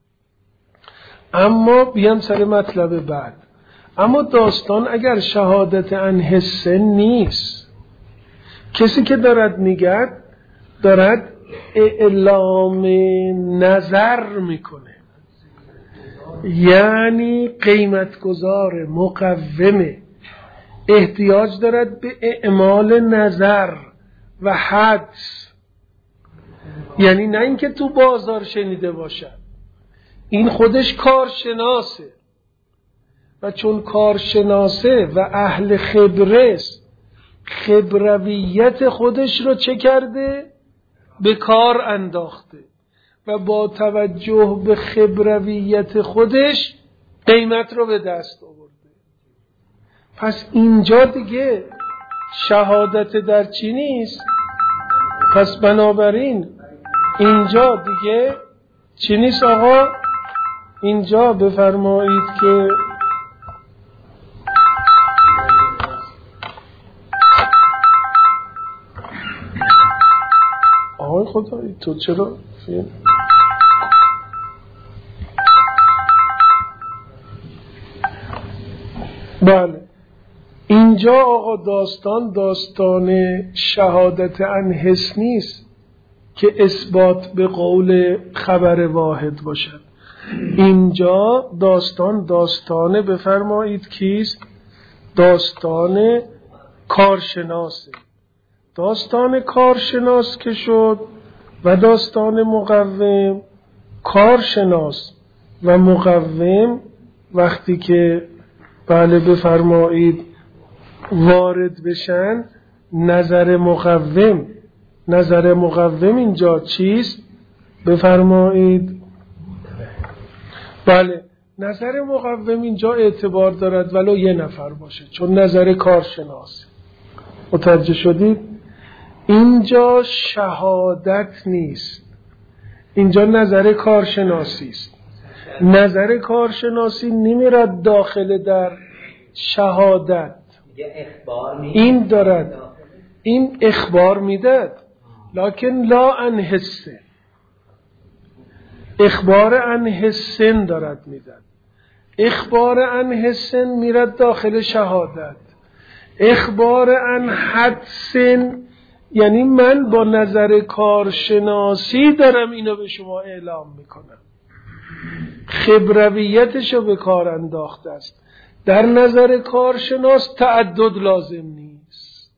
اما بیام سر مطلب بعد. اما داستان اگر شهادت عن حس نیست، کسی که دارد میگه دارد اعلام نظر میکنه، یعنی قیمتگذار مقومه، احتیاج دارد به اعمال نظر و حدس، یعنی نه اینکه تو بازار شنیده باشد، این خودش کارشناسه و چون کارشناسه و اهل خبره است، خبرویت خودش رو چه کرده؟ به کار انداخته و با توجه به خبرویت خودش قیمت رو به دست آورده. پس اینجا دیگه شهادت در چی نیست؟ پس بنابراین اینجا دیگه چی نیست آقا؟ اینجا بفرمایید که آقای خدایی تو چرا فیلم؟ بله، اینجا آقا داستان داستان شهادت عن حس نیست که اثبات به قول خبر واحد باشد. اینجا داستان داستان بفرمایید کیست؟ داستان کارشناسه. داستان کارشناس که شد و داستان مقوم، کارشناس و مقوم وقتی که بله بفرمایید وارد بشن، نظر مقوم نظر مقوم اینجا چیست؟ بفرمایید. بله، نظر مقوم اینجا اعتبار دارد ولو یه نفر باشه، چون نظر کارشناس. متوجه شدید؟ اینجا شهادت نیست، اینجا نظر کارشناسی است. نظر کارشناسی نمیرد داخل در شهادت، این دارد این اخبار میداد، لکن لا عن حسه، اخبار عن حسن دارد میداد. اخبار عن حسن میرد داخل شهادت. اخبار عن حدسن یعنی من با نظر کارشناسی دارم اینو به شما اعلام میکنم، خبرویتشو به کار انداخته است. در نظر کارشناس تعدد لازم نیست.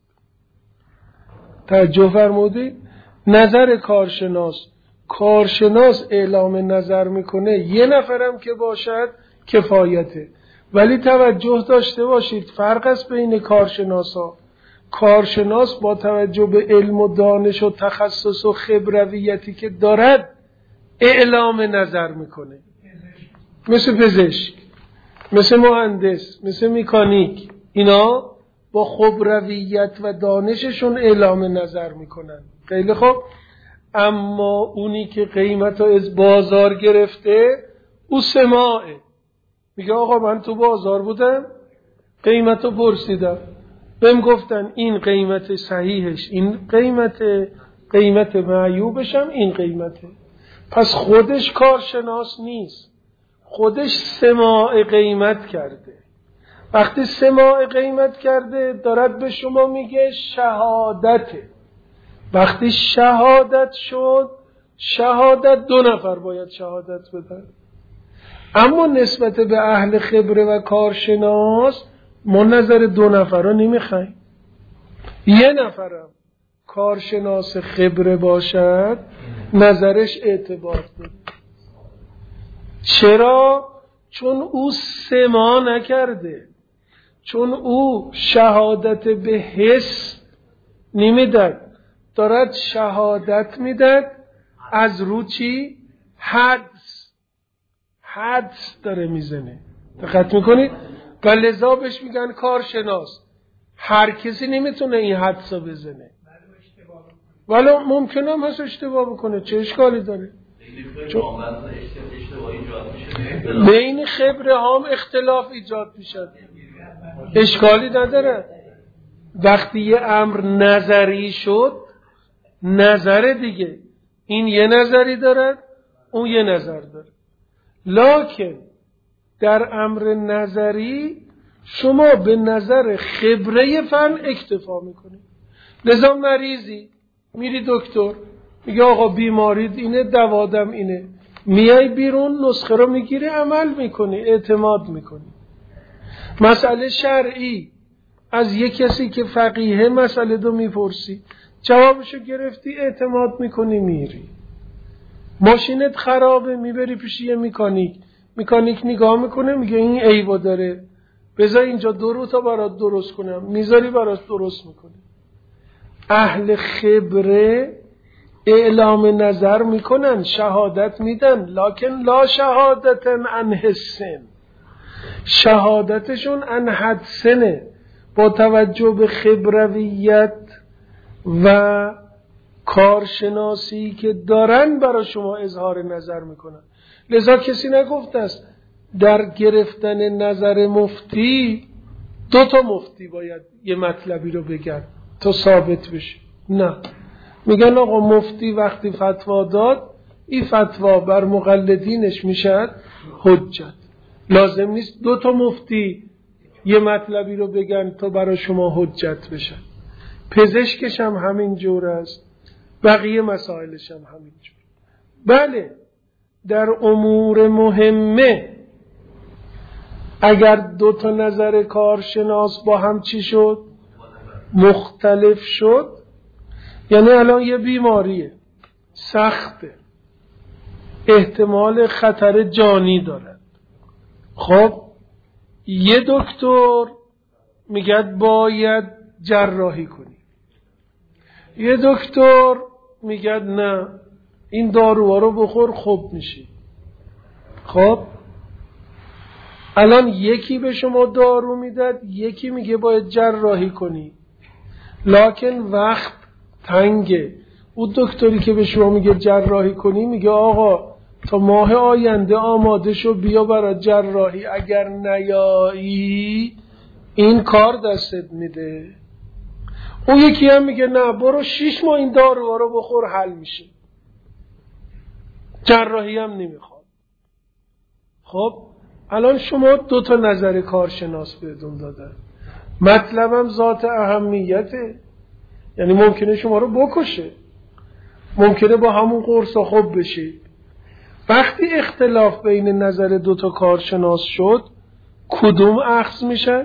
توجه فرمودید؟ نظر کارشناس، کارشناس اعلام نظر میکنه، یه نفرم که باشد کفایته. ولی توجه داشته باشید فرق است بین کارشناسا. کارشناس با توجه به علم و دانش و تخصص و خبرویتی که دارد اعلام نظر میکنه، مثل پزشک، مثل مهندس، مثل مکانیک، اینا با خبرویت و دانششون اعلام نظر میکنن. خیلی خوب. اما اونی که قیمت رو از بازار گرفته، او سماعه، میگه آقا من تو بازار بودم، قیمت رو پرسیدم، بهم گفتن این قیمت صحیحش این قیمت، قیمت معیوبشم این قیمته. پس خودش کارشناس نیست، خودش سماع قیمت کرده. وقتی سماع قیمت کرده دارد به شما میگه شهادته. وقتی شهادت شد، شهادت دو نفر باید شهادت بدن. اما نسبت به اهل خبره و کارشناس ما نظر دو نفر رو نمیخوایم. یه نفرم کارشناس خبره باشد نظرش اعتبار داره. چرا؟ چون او سما نکرده، چون او شهادت به حس نمیداد، دارد شهادت میداد از رو چی؟ حدس حدس داره میزنه. دقت میکنید؟ و لذا بهش میگن کارشناس. هر کسی نمیتونه این حدس رو بزنه، ولی ممکنه هم هست اشتباه بکنه. چه اشکالی داره؟ بین خبره هم اختلاف ایجاد میشه، اشکالی نداره. وقتی یه امر نظری شد، نظر دیگه، این یه نظری داره، اون یه نظر داره. لکن در امر نظری شما به نظر خبره فن اکتفا میکنید. لذا مریضی میری دکتر میگه آقا بیمارید اینه، دوادم اینه، میای بیرون نسخه رو میگیری، عمل میکنی، اعتماد میکنی. مسئله شرعی از یک کسی که فقیه مسئله دو میپرسی، جوابشو گرفتی، اعتماد میکنی، میری. ماشینت خرابه، میبری پیش یه مکانیک، مکانیک نگاه میکنه میگه این عیبو داره، بذار اینجا دو رو تا برات درست کنم، میذاری برات درست میکنه. اهل خبره اعلام نظر میکنن، شهادت میدن، لکن لا شهادتن عن حسن، شهادتشون عن حدسنه، با توجه به خبرویت و کارشناسی که دارن برای شما اظهار نظر میکنن. لذا کسی نگفته است در گرفتن نظر مفتی دو تا مفتی باید یه مطلبی رو بگن تا ثابت بشه. نه، میگن آقا مفتی وقتی فتوا داد، این فتوا بر مقلدینش میشه حجت. لازم نیست دو تا مفتی یه مطلبی رو بگن تا برای شما حجت بشه. پزشکش هم همین جور است، بقیه مسائلش هم همین جور. بله، در امور مهمه اگر دو تا نظر کارشناس با هم چی شد؟ مختلف شد، یعنی الان یه بیماریه سخته، احتمال خطر جانی دارد. خب یه دکتر میگه باید جراحی کنی، یه دکتر میگه نه این داروها رو بخور خوب میشی. خب الان یکی به شما دارو میداد، یکی میگه باید جراحی کنی، لکن وقت تنگه. اون دکتری که به شما میگه جراحی کنی میگه آقا تا ماه آینده آماده شو بیا برای جراحی، اگر نیایی این کار دستت میده. اون یکی هم میگه نه برو شیش ماه این داروها رو بخور حل میشه، جراحی هم نمیخواد. خب الان شما دو تا نظر کارشناس بهتون دادن، مطلبم ذات اهمیته، یعنی ممکنه شما رو بکشه، ممکنه با همون قرص خوب بشید. وقتی اختلاف بین نظر دو تا کارشناس شد، کدوم اخذ میشه؟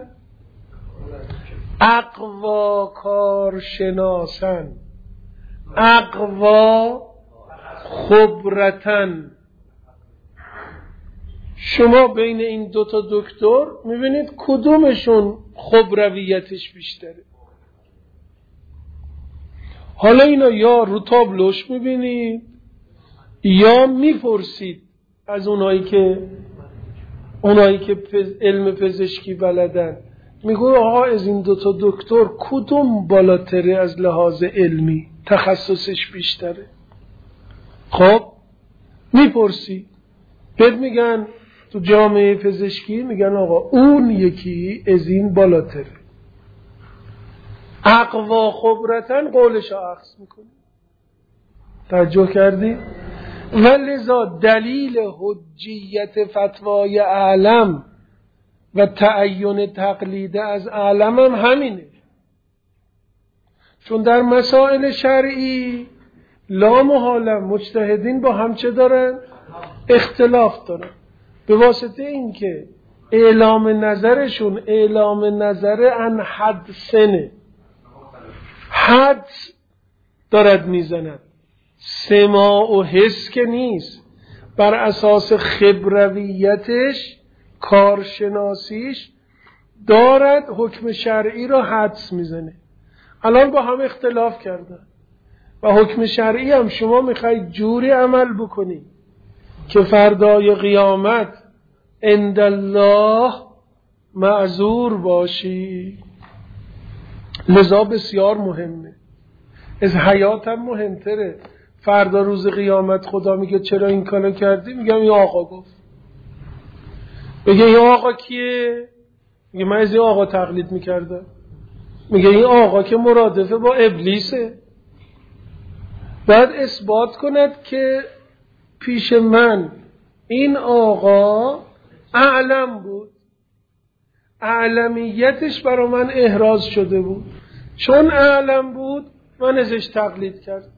اقوا کارشناسن، اقوا خبرتن. شما بین این دو تا دکتر میبینید کدومشون خبرویتش بیشتره. حالا اینا یا رو تابلوش میبینید یا میپرسید از اونایی که اونایی که علم پزشکی بلدن، میگو آقا از این دو تا دکتر کدوم بالاتره از لحاظ علمی، تخصصش بیشتره. خب میپرسی، بهت میگن تو جامعه پزشکی میگن آقا اون یکی از این بالاتره. اقوا خبرتن قولش رو اخذ میکنی. توجه کردی؟ ولذا دلیل حجیت فتوای اعلم و تعین تقلید از اعلم هم همینه. چون در مسائل شرعی لا محاله مجتهدین با هم چه دارن؟ اختلاف دارن. به واسطه این که اعلام نظرشون اعلام نظر ان حد سنه، حد دارد میزند، سماع و حس که نیست، بر اساس خبرویتش کارشناسیش دارد حکم شرعی را حدس میزنه. الان با هم اختلاف کردن، و حکم شرعی هم شما میخواید جوری عمل بکنی که فردای قیامت عند الله معذور باشی. لذا بسیار مهمه، از حیات هم مهمتره. فردا روز قیامت خدا میگه چرا این کارو کردی؟ میگم این آقا گفت. میگه این آقا کیه؟ میگه من از این آقا تقلید میکردم. میگه این آقا که مرادفه با ابلیسه. باید اثبات کند که پیش من این آقا اعلم بود، اعلمیتش برا من احراز شده بود، چون اعلم بود من ازش تقلید کرد.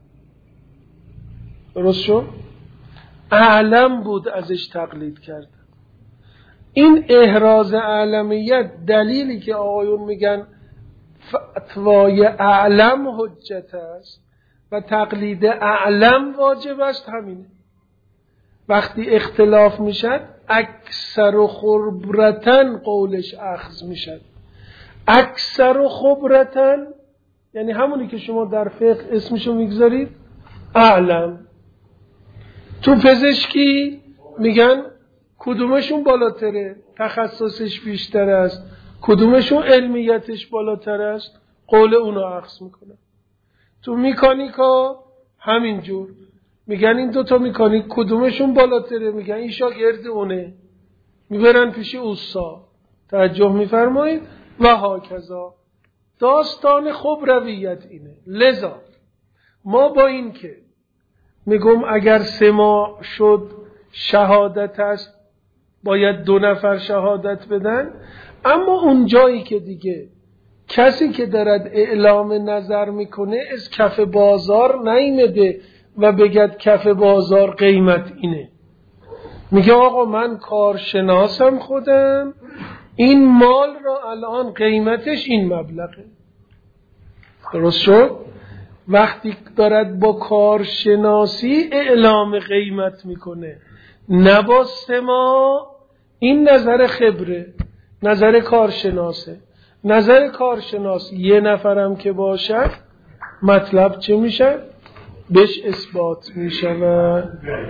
درست شد؟ اعلم بود ازش تقلید کرد. این احراز اعلمیت دلیلی که آقایون میگن فتوای اعلم حجت است و تقلید اعلم واجب است همینه. وقتی اختلاف میشد اکثر و خبرتن قولش اخذ میشد. اکثر و خبرتن یعنی همونی که شما در فقه اسمشو میگذارید اعلم. تو پزشکی میگن کدومشون بالاتره، تخصصش بیشتر است، کدومشون علمیتش بالاتر است، قول اونو اخذ میکنن. تو میکانیکا همینجور میگن این دوتا میکانیک کدومشون بالاتره، میگن این شاگرد اونه، میبرن پیش اوستا. توجه میفرمایید؟ و هاکذا. داستان خبرویت اینه. لذا ما با این که میگم اگر سه ماه شد شهادت است، باید دو نفر شهادت بدن، اما اون جایی که دیگه کسی که دارد اعلام نظر میکنه از کف بازار نیمده و بگد کف بازار قیمت اینه، میگه آقا من کارشناسم خودم، این مال را الان قیمتش این مبلغه. درست شد؟ وقتی دارد با کارشناسی اعلام قیمت میکنه نه با سما، این نظر خبره، نظر کارشناسه. نظر کارشناس یه نفرم که باشد مطلب چه میشه؟ بهش اثبات میشه. و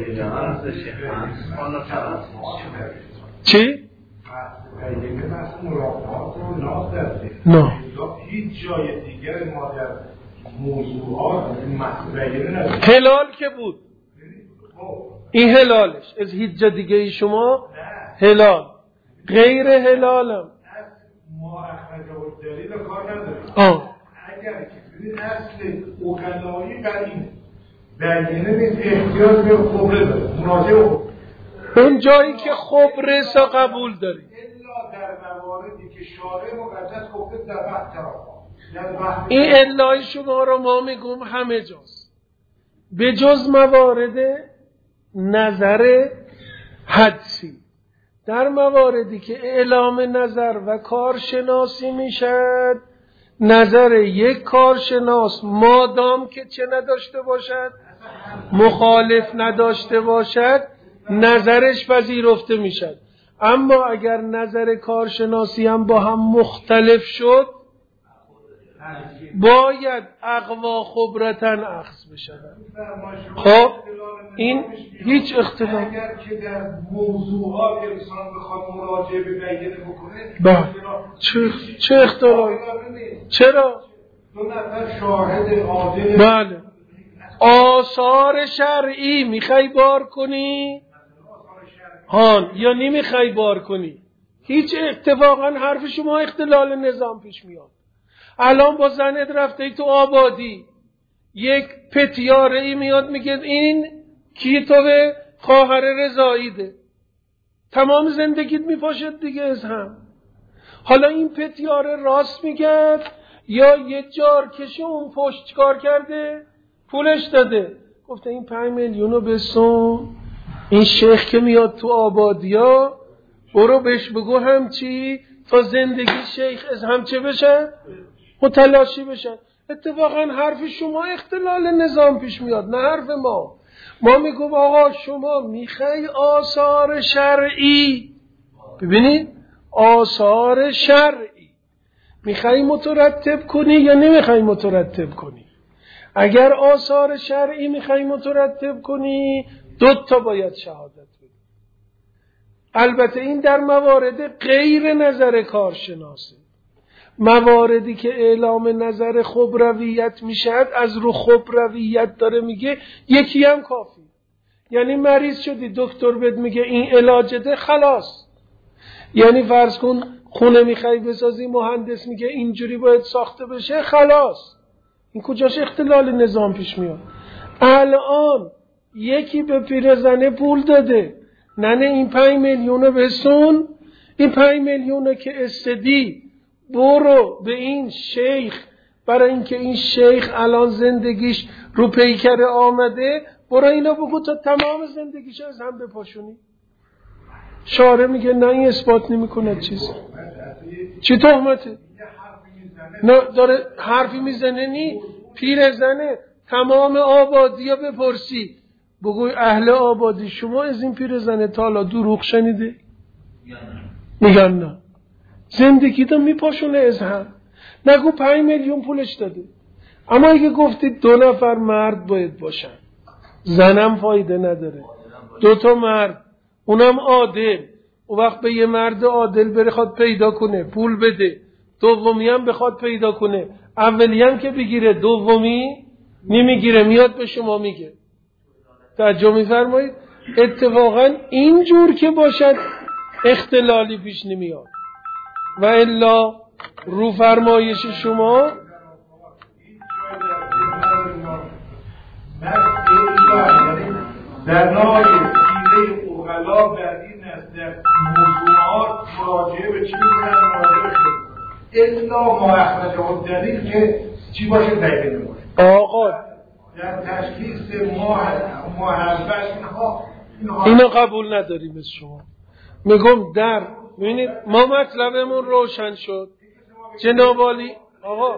چی؟ نه
هیچ جای دیگر ما در موضوعات متبینه نداریم.
هلال که بود این هلالش، از هیچ جا دیگه ای شما هلال، غیر هلالم
ما اخرجه و دلیل کار نداریم.
آه.
اگر که اصل اوغلایی بر این بینه نیست احتیاج به خبره داره، مناجه
اون جایی که خبره سا قبول داری
الا در مواردی که شارع مقدس خبره در وقت طرف.
این الای شما رو ما میگم همه جاست، به جز موارد نظر حدسی. در مواردی که اعلام نظر و کارشناسی میشد، نظر یک کارشناس مادام که چه نداشته باشد، مخالف نداشته باشد، نظرش پذیرفته میشد. اما اگر نظر کارشناسی هم با هم مختلف شد، باید اقوا خبرتن اخذ بشود. خب این هیچ اختلاف
اگر که در موضوعات انسان بخواد مراجعه به بیانه بکنه
با چه چه اختلاف؟ چرا؟
دو نفر شاهد عادل.
بله. آثار شرعی میخوای بار کنی؟ هان یا نمیخوای بار کنی؟ هیچ اتفاقا حرف شما اختلال نظام پیش میاد. الان با زنت رفته تو آبادی، یک پتیاره ای میاد میگه این کی توه؟ خواهر رضاییده. تمام زندگیت میپاشد دیگه از هم. حالا این پتیاره راست میگه یا یه جارکش اون پشت کار کرده پولش داده، گفته این پنج میلیونو بسون، این شیخ که میاد تو آبادیا برو بهش بگو همچی تا زندگی شیخ از همچه بشه متلاشی بشن. اتفاقا حرف شما اختلال نظام پیش میاد، نه حرف ما. ما میگم آقا شما میخوای آثار شرعی، ببینید آثار شرعی میخوای مترتب کنی یا نمیخوای مترتب کنی؟ اگر آثار شرعی میخوای مترتب کنی دو تا باید شهادت بدی. البته این در موارد غیر نظر کارشناسه. مواردی که اعلام نظر خبرویت میشد، از رو خبرویت داره میگه، یکی هم کافی. یعنی مریض شدی دکتر بهت میگه این علاجته، خلاص. یعنی فرض کن خونه میخوای بسازی، مهندس میگه اینجوری باید ساخته بشه، خلاص. این کجاش اختلال نظام پیش میاد؟ الان یکی به پیرزنه پول داده، ننه این پنج میلیونه بسون، این پنج میلیونه که استدی برو به این شیخ، برای اینکه این شیخ الان زندگیش رو پیکر آمده، برو اینا بگو تا تمام زندگیش از هم بپاشونی. شاره میگه نه، این اثبات نمیکنه چیز. چی تهمته؟ نه داره حرفی میزنه نی، پیرزنه تمام آبادی ها بپرسی، بگوی اهل آبادی شما از این پیرزنه تا حالا دروغ شنیده؟ میگن نه. زندگی تو میپاشونه از هم. نگو پنج میلیون پولش داده، اما اگه گفتی دو نفر مرد باید باشن، زنم فایده نداره، دو تا مرد، اونم عادل، او وقت به یه مرد عادل بره خواد پیدا کنه پول بده، دومی هم بخواد پیدا کنه، اولی هم که بگیره دومی نمیگیره، میاد به شما میگه. توجه میفرمایید؟ اتفاقا اینجور که باشد اختلالی پیش نمیاد، و الا رو فرمایش شما
در نوع سیره اغلا بر این است در موضوعات مراجعه به چی میکنن؟ مراجعه به الا ما اخرجه الدلیل که چی باشه دلیل باشه.
آقا
در تشخیص محبت اینها
اینو قبول نداریم از شما. میگم در ببینید ما مطلبمون روشن شد جناب عالی. آقا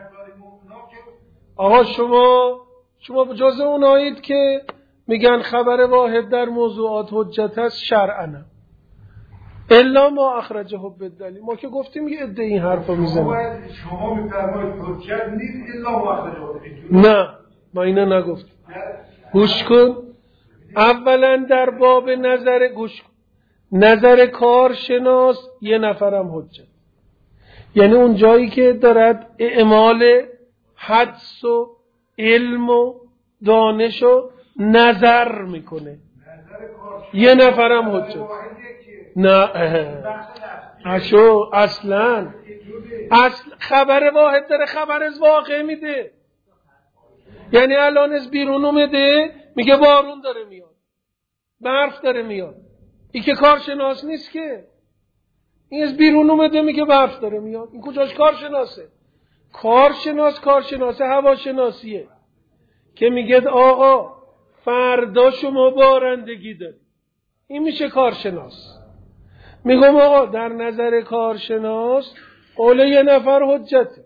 آقا شما شما جز اونایید که میگن خبر واحد در موضوعات حجت هست شرعاً، الا ما اخرجه بالدلیل. ما که گفتیم یه عده این حرفا میزنن.
شما میفرمایید حجت نیست الا ما اخرجه بالدلیل.
نه ما اینا نگفتیم. گوش کن. اولا در باب نظر گوش کن. نظر کارشناس یه نفرم حجت، یعنی اون جایی که دارد اعمال حدس و علم و دانش و نظر میکنه، یه نفرم حجت. نه اشو اصلا اصل خبر واحد داره خبر از واقع میده. یعنی الان از بیرون اومده میگه بارون داره میاد، برف داره میاد، این که کارشناس نیست که. این از بیرون اومده میگه برف داره میاد، این کجاش کارشناسه؟ کارشناس کارشناسه هواشناسیه که میگه آقا فردا شما بارندگی داری، این میشه کارشناس. میگم آقا در نظر کارشناس قول یه نفر حجته.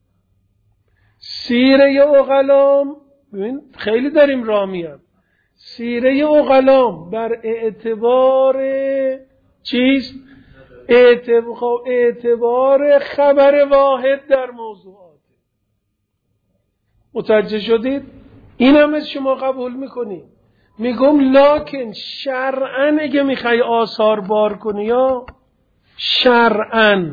سیره اغلام ببین خیلی داریم راه میام. سیره اغلام بر اعتبار چیست؟ اعتبار, اعتبار خبر واحد در موضوعات. متوجه شدید؟ این هم از شما قبول میکنی. میگم لکن شرعاً اگه میخوای آثار بار کنی، یا شرعاً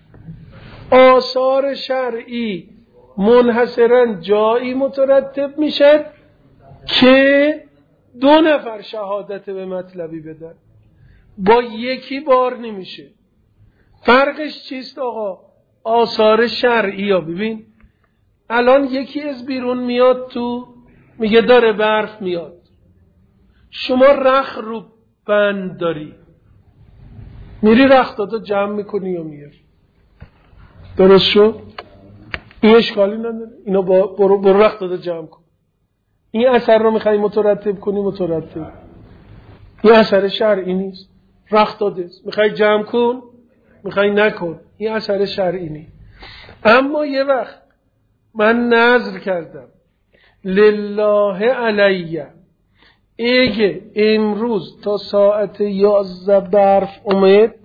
آثار شرعی منحصراً جایی مترتب میشد که دو نفر شهادت به مطلبی بدن، با یکی بار نمیشه. فرقش چیست آقا؟ آثار شرعی ها ببین الان یکی از بیرون میاد تو میگه داره برف میاد، شما رخ رو بند داری، میری رختاتو جمع میکنی و میاری، درست شد؟ این اشکالی نداره، اینا برو, برو رختاتو جمع کن. این اثر رو میخوایی مترتب کنی مترتب، این اثر شرعی نیست، رختاته میخوای جمع کن میخوای نکن، این اثر شرعی نیست. اما یه وقت من نظر کردم لله علیه اگه امروز تا ساعت یازده برف اومد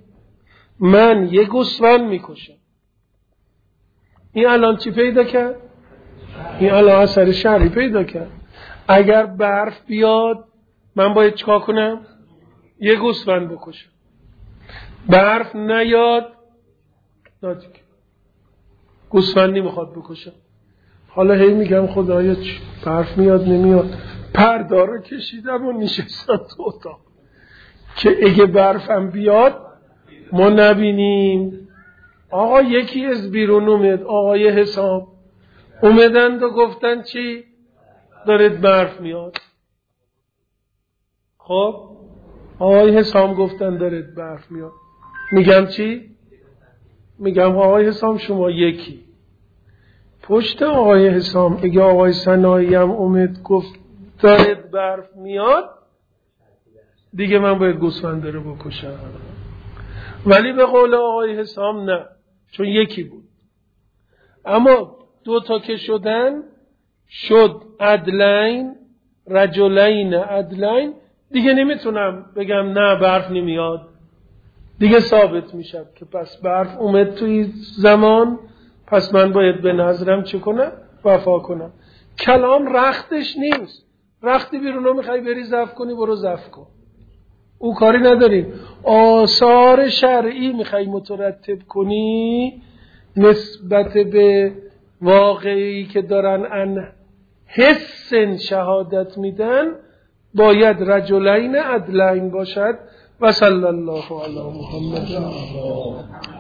من یه گوسفند میکشم، این الان چی پیدا کرد؟ این الان اثر شرعی پیدا کرد. اگر برف بیاد من باید چیکار کنم؟ یه گوسفند بکشم. برف نیاد نادیگه گوسفندی میخواد بکشم. حالا هی میگم خدایا برف میاد نمیاد، پرده رو کشیدم و نشستم تو اتاق که اگه برفم بیاد ما نبینیم. آقا یکی از بیرون اومد، آقای حسام اومدند و گفتن چی؟ دارید برف میاد. خب آقای حسام گفتن دارید برف میاد. میگم چی؟ میگم آقای حسام شما یکی. پشت آقای حسام اگه آقای صناعی هم اومد گفت دارید برف میاد، دیگه من باید گوسفند رو بکشم. ولی به قول آقای حسام نه، چون یکی بود. اما دو تا که شدن شد عدلین، رجلین عدلین، دیگه نمیتونم بگم نه برف نمیاد. دیگه ثابت میشه که پس برف اومد توی زمان، پس من باید به نظرم چه کنم؟ وفا کنم. کلام رختش نیست. رختی بیرونو میخوای بری زف کنی برو زف کن، او کاری نداریم. آثار شرعی میخوای مترتب کنی نسبت به واقعی که دارن ان حس شهادت میدن، باید رجلین عدلین باشد. و صلی الله علی محمد.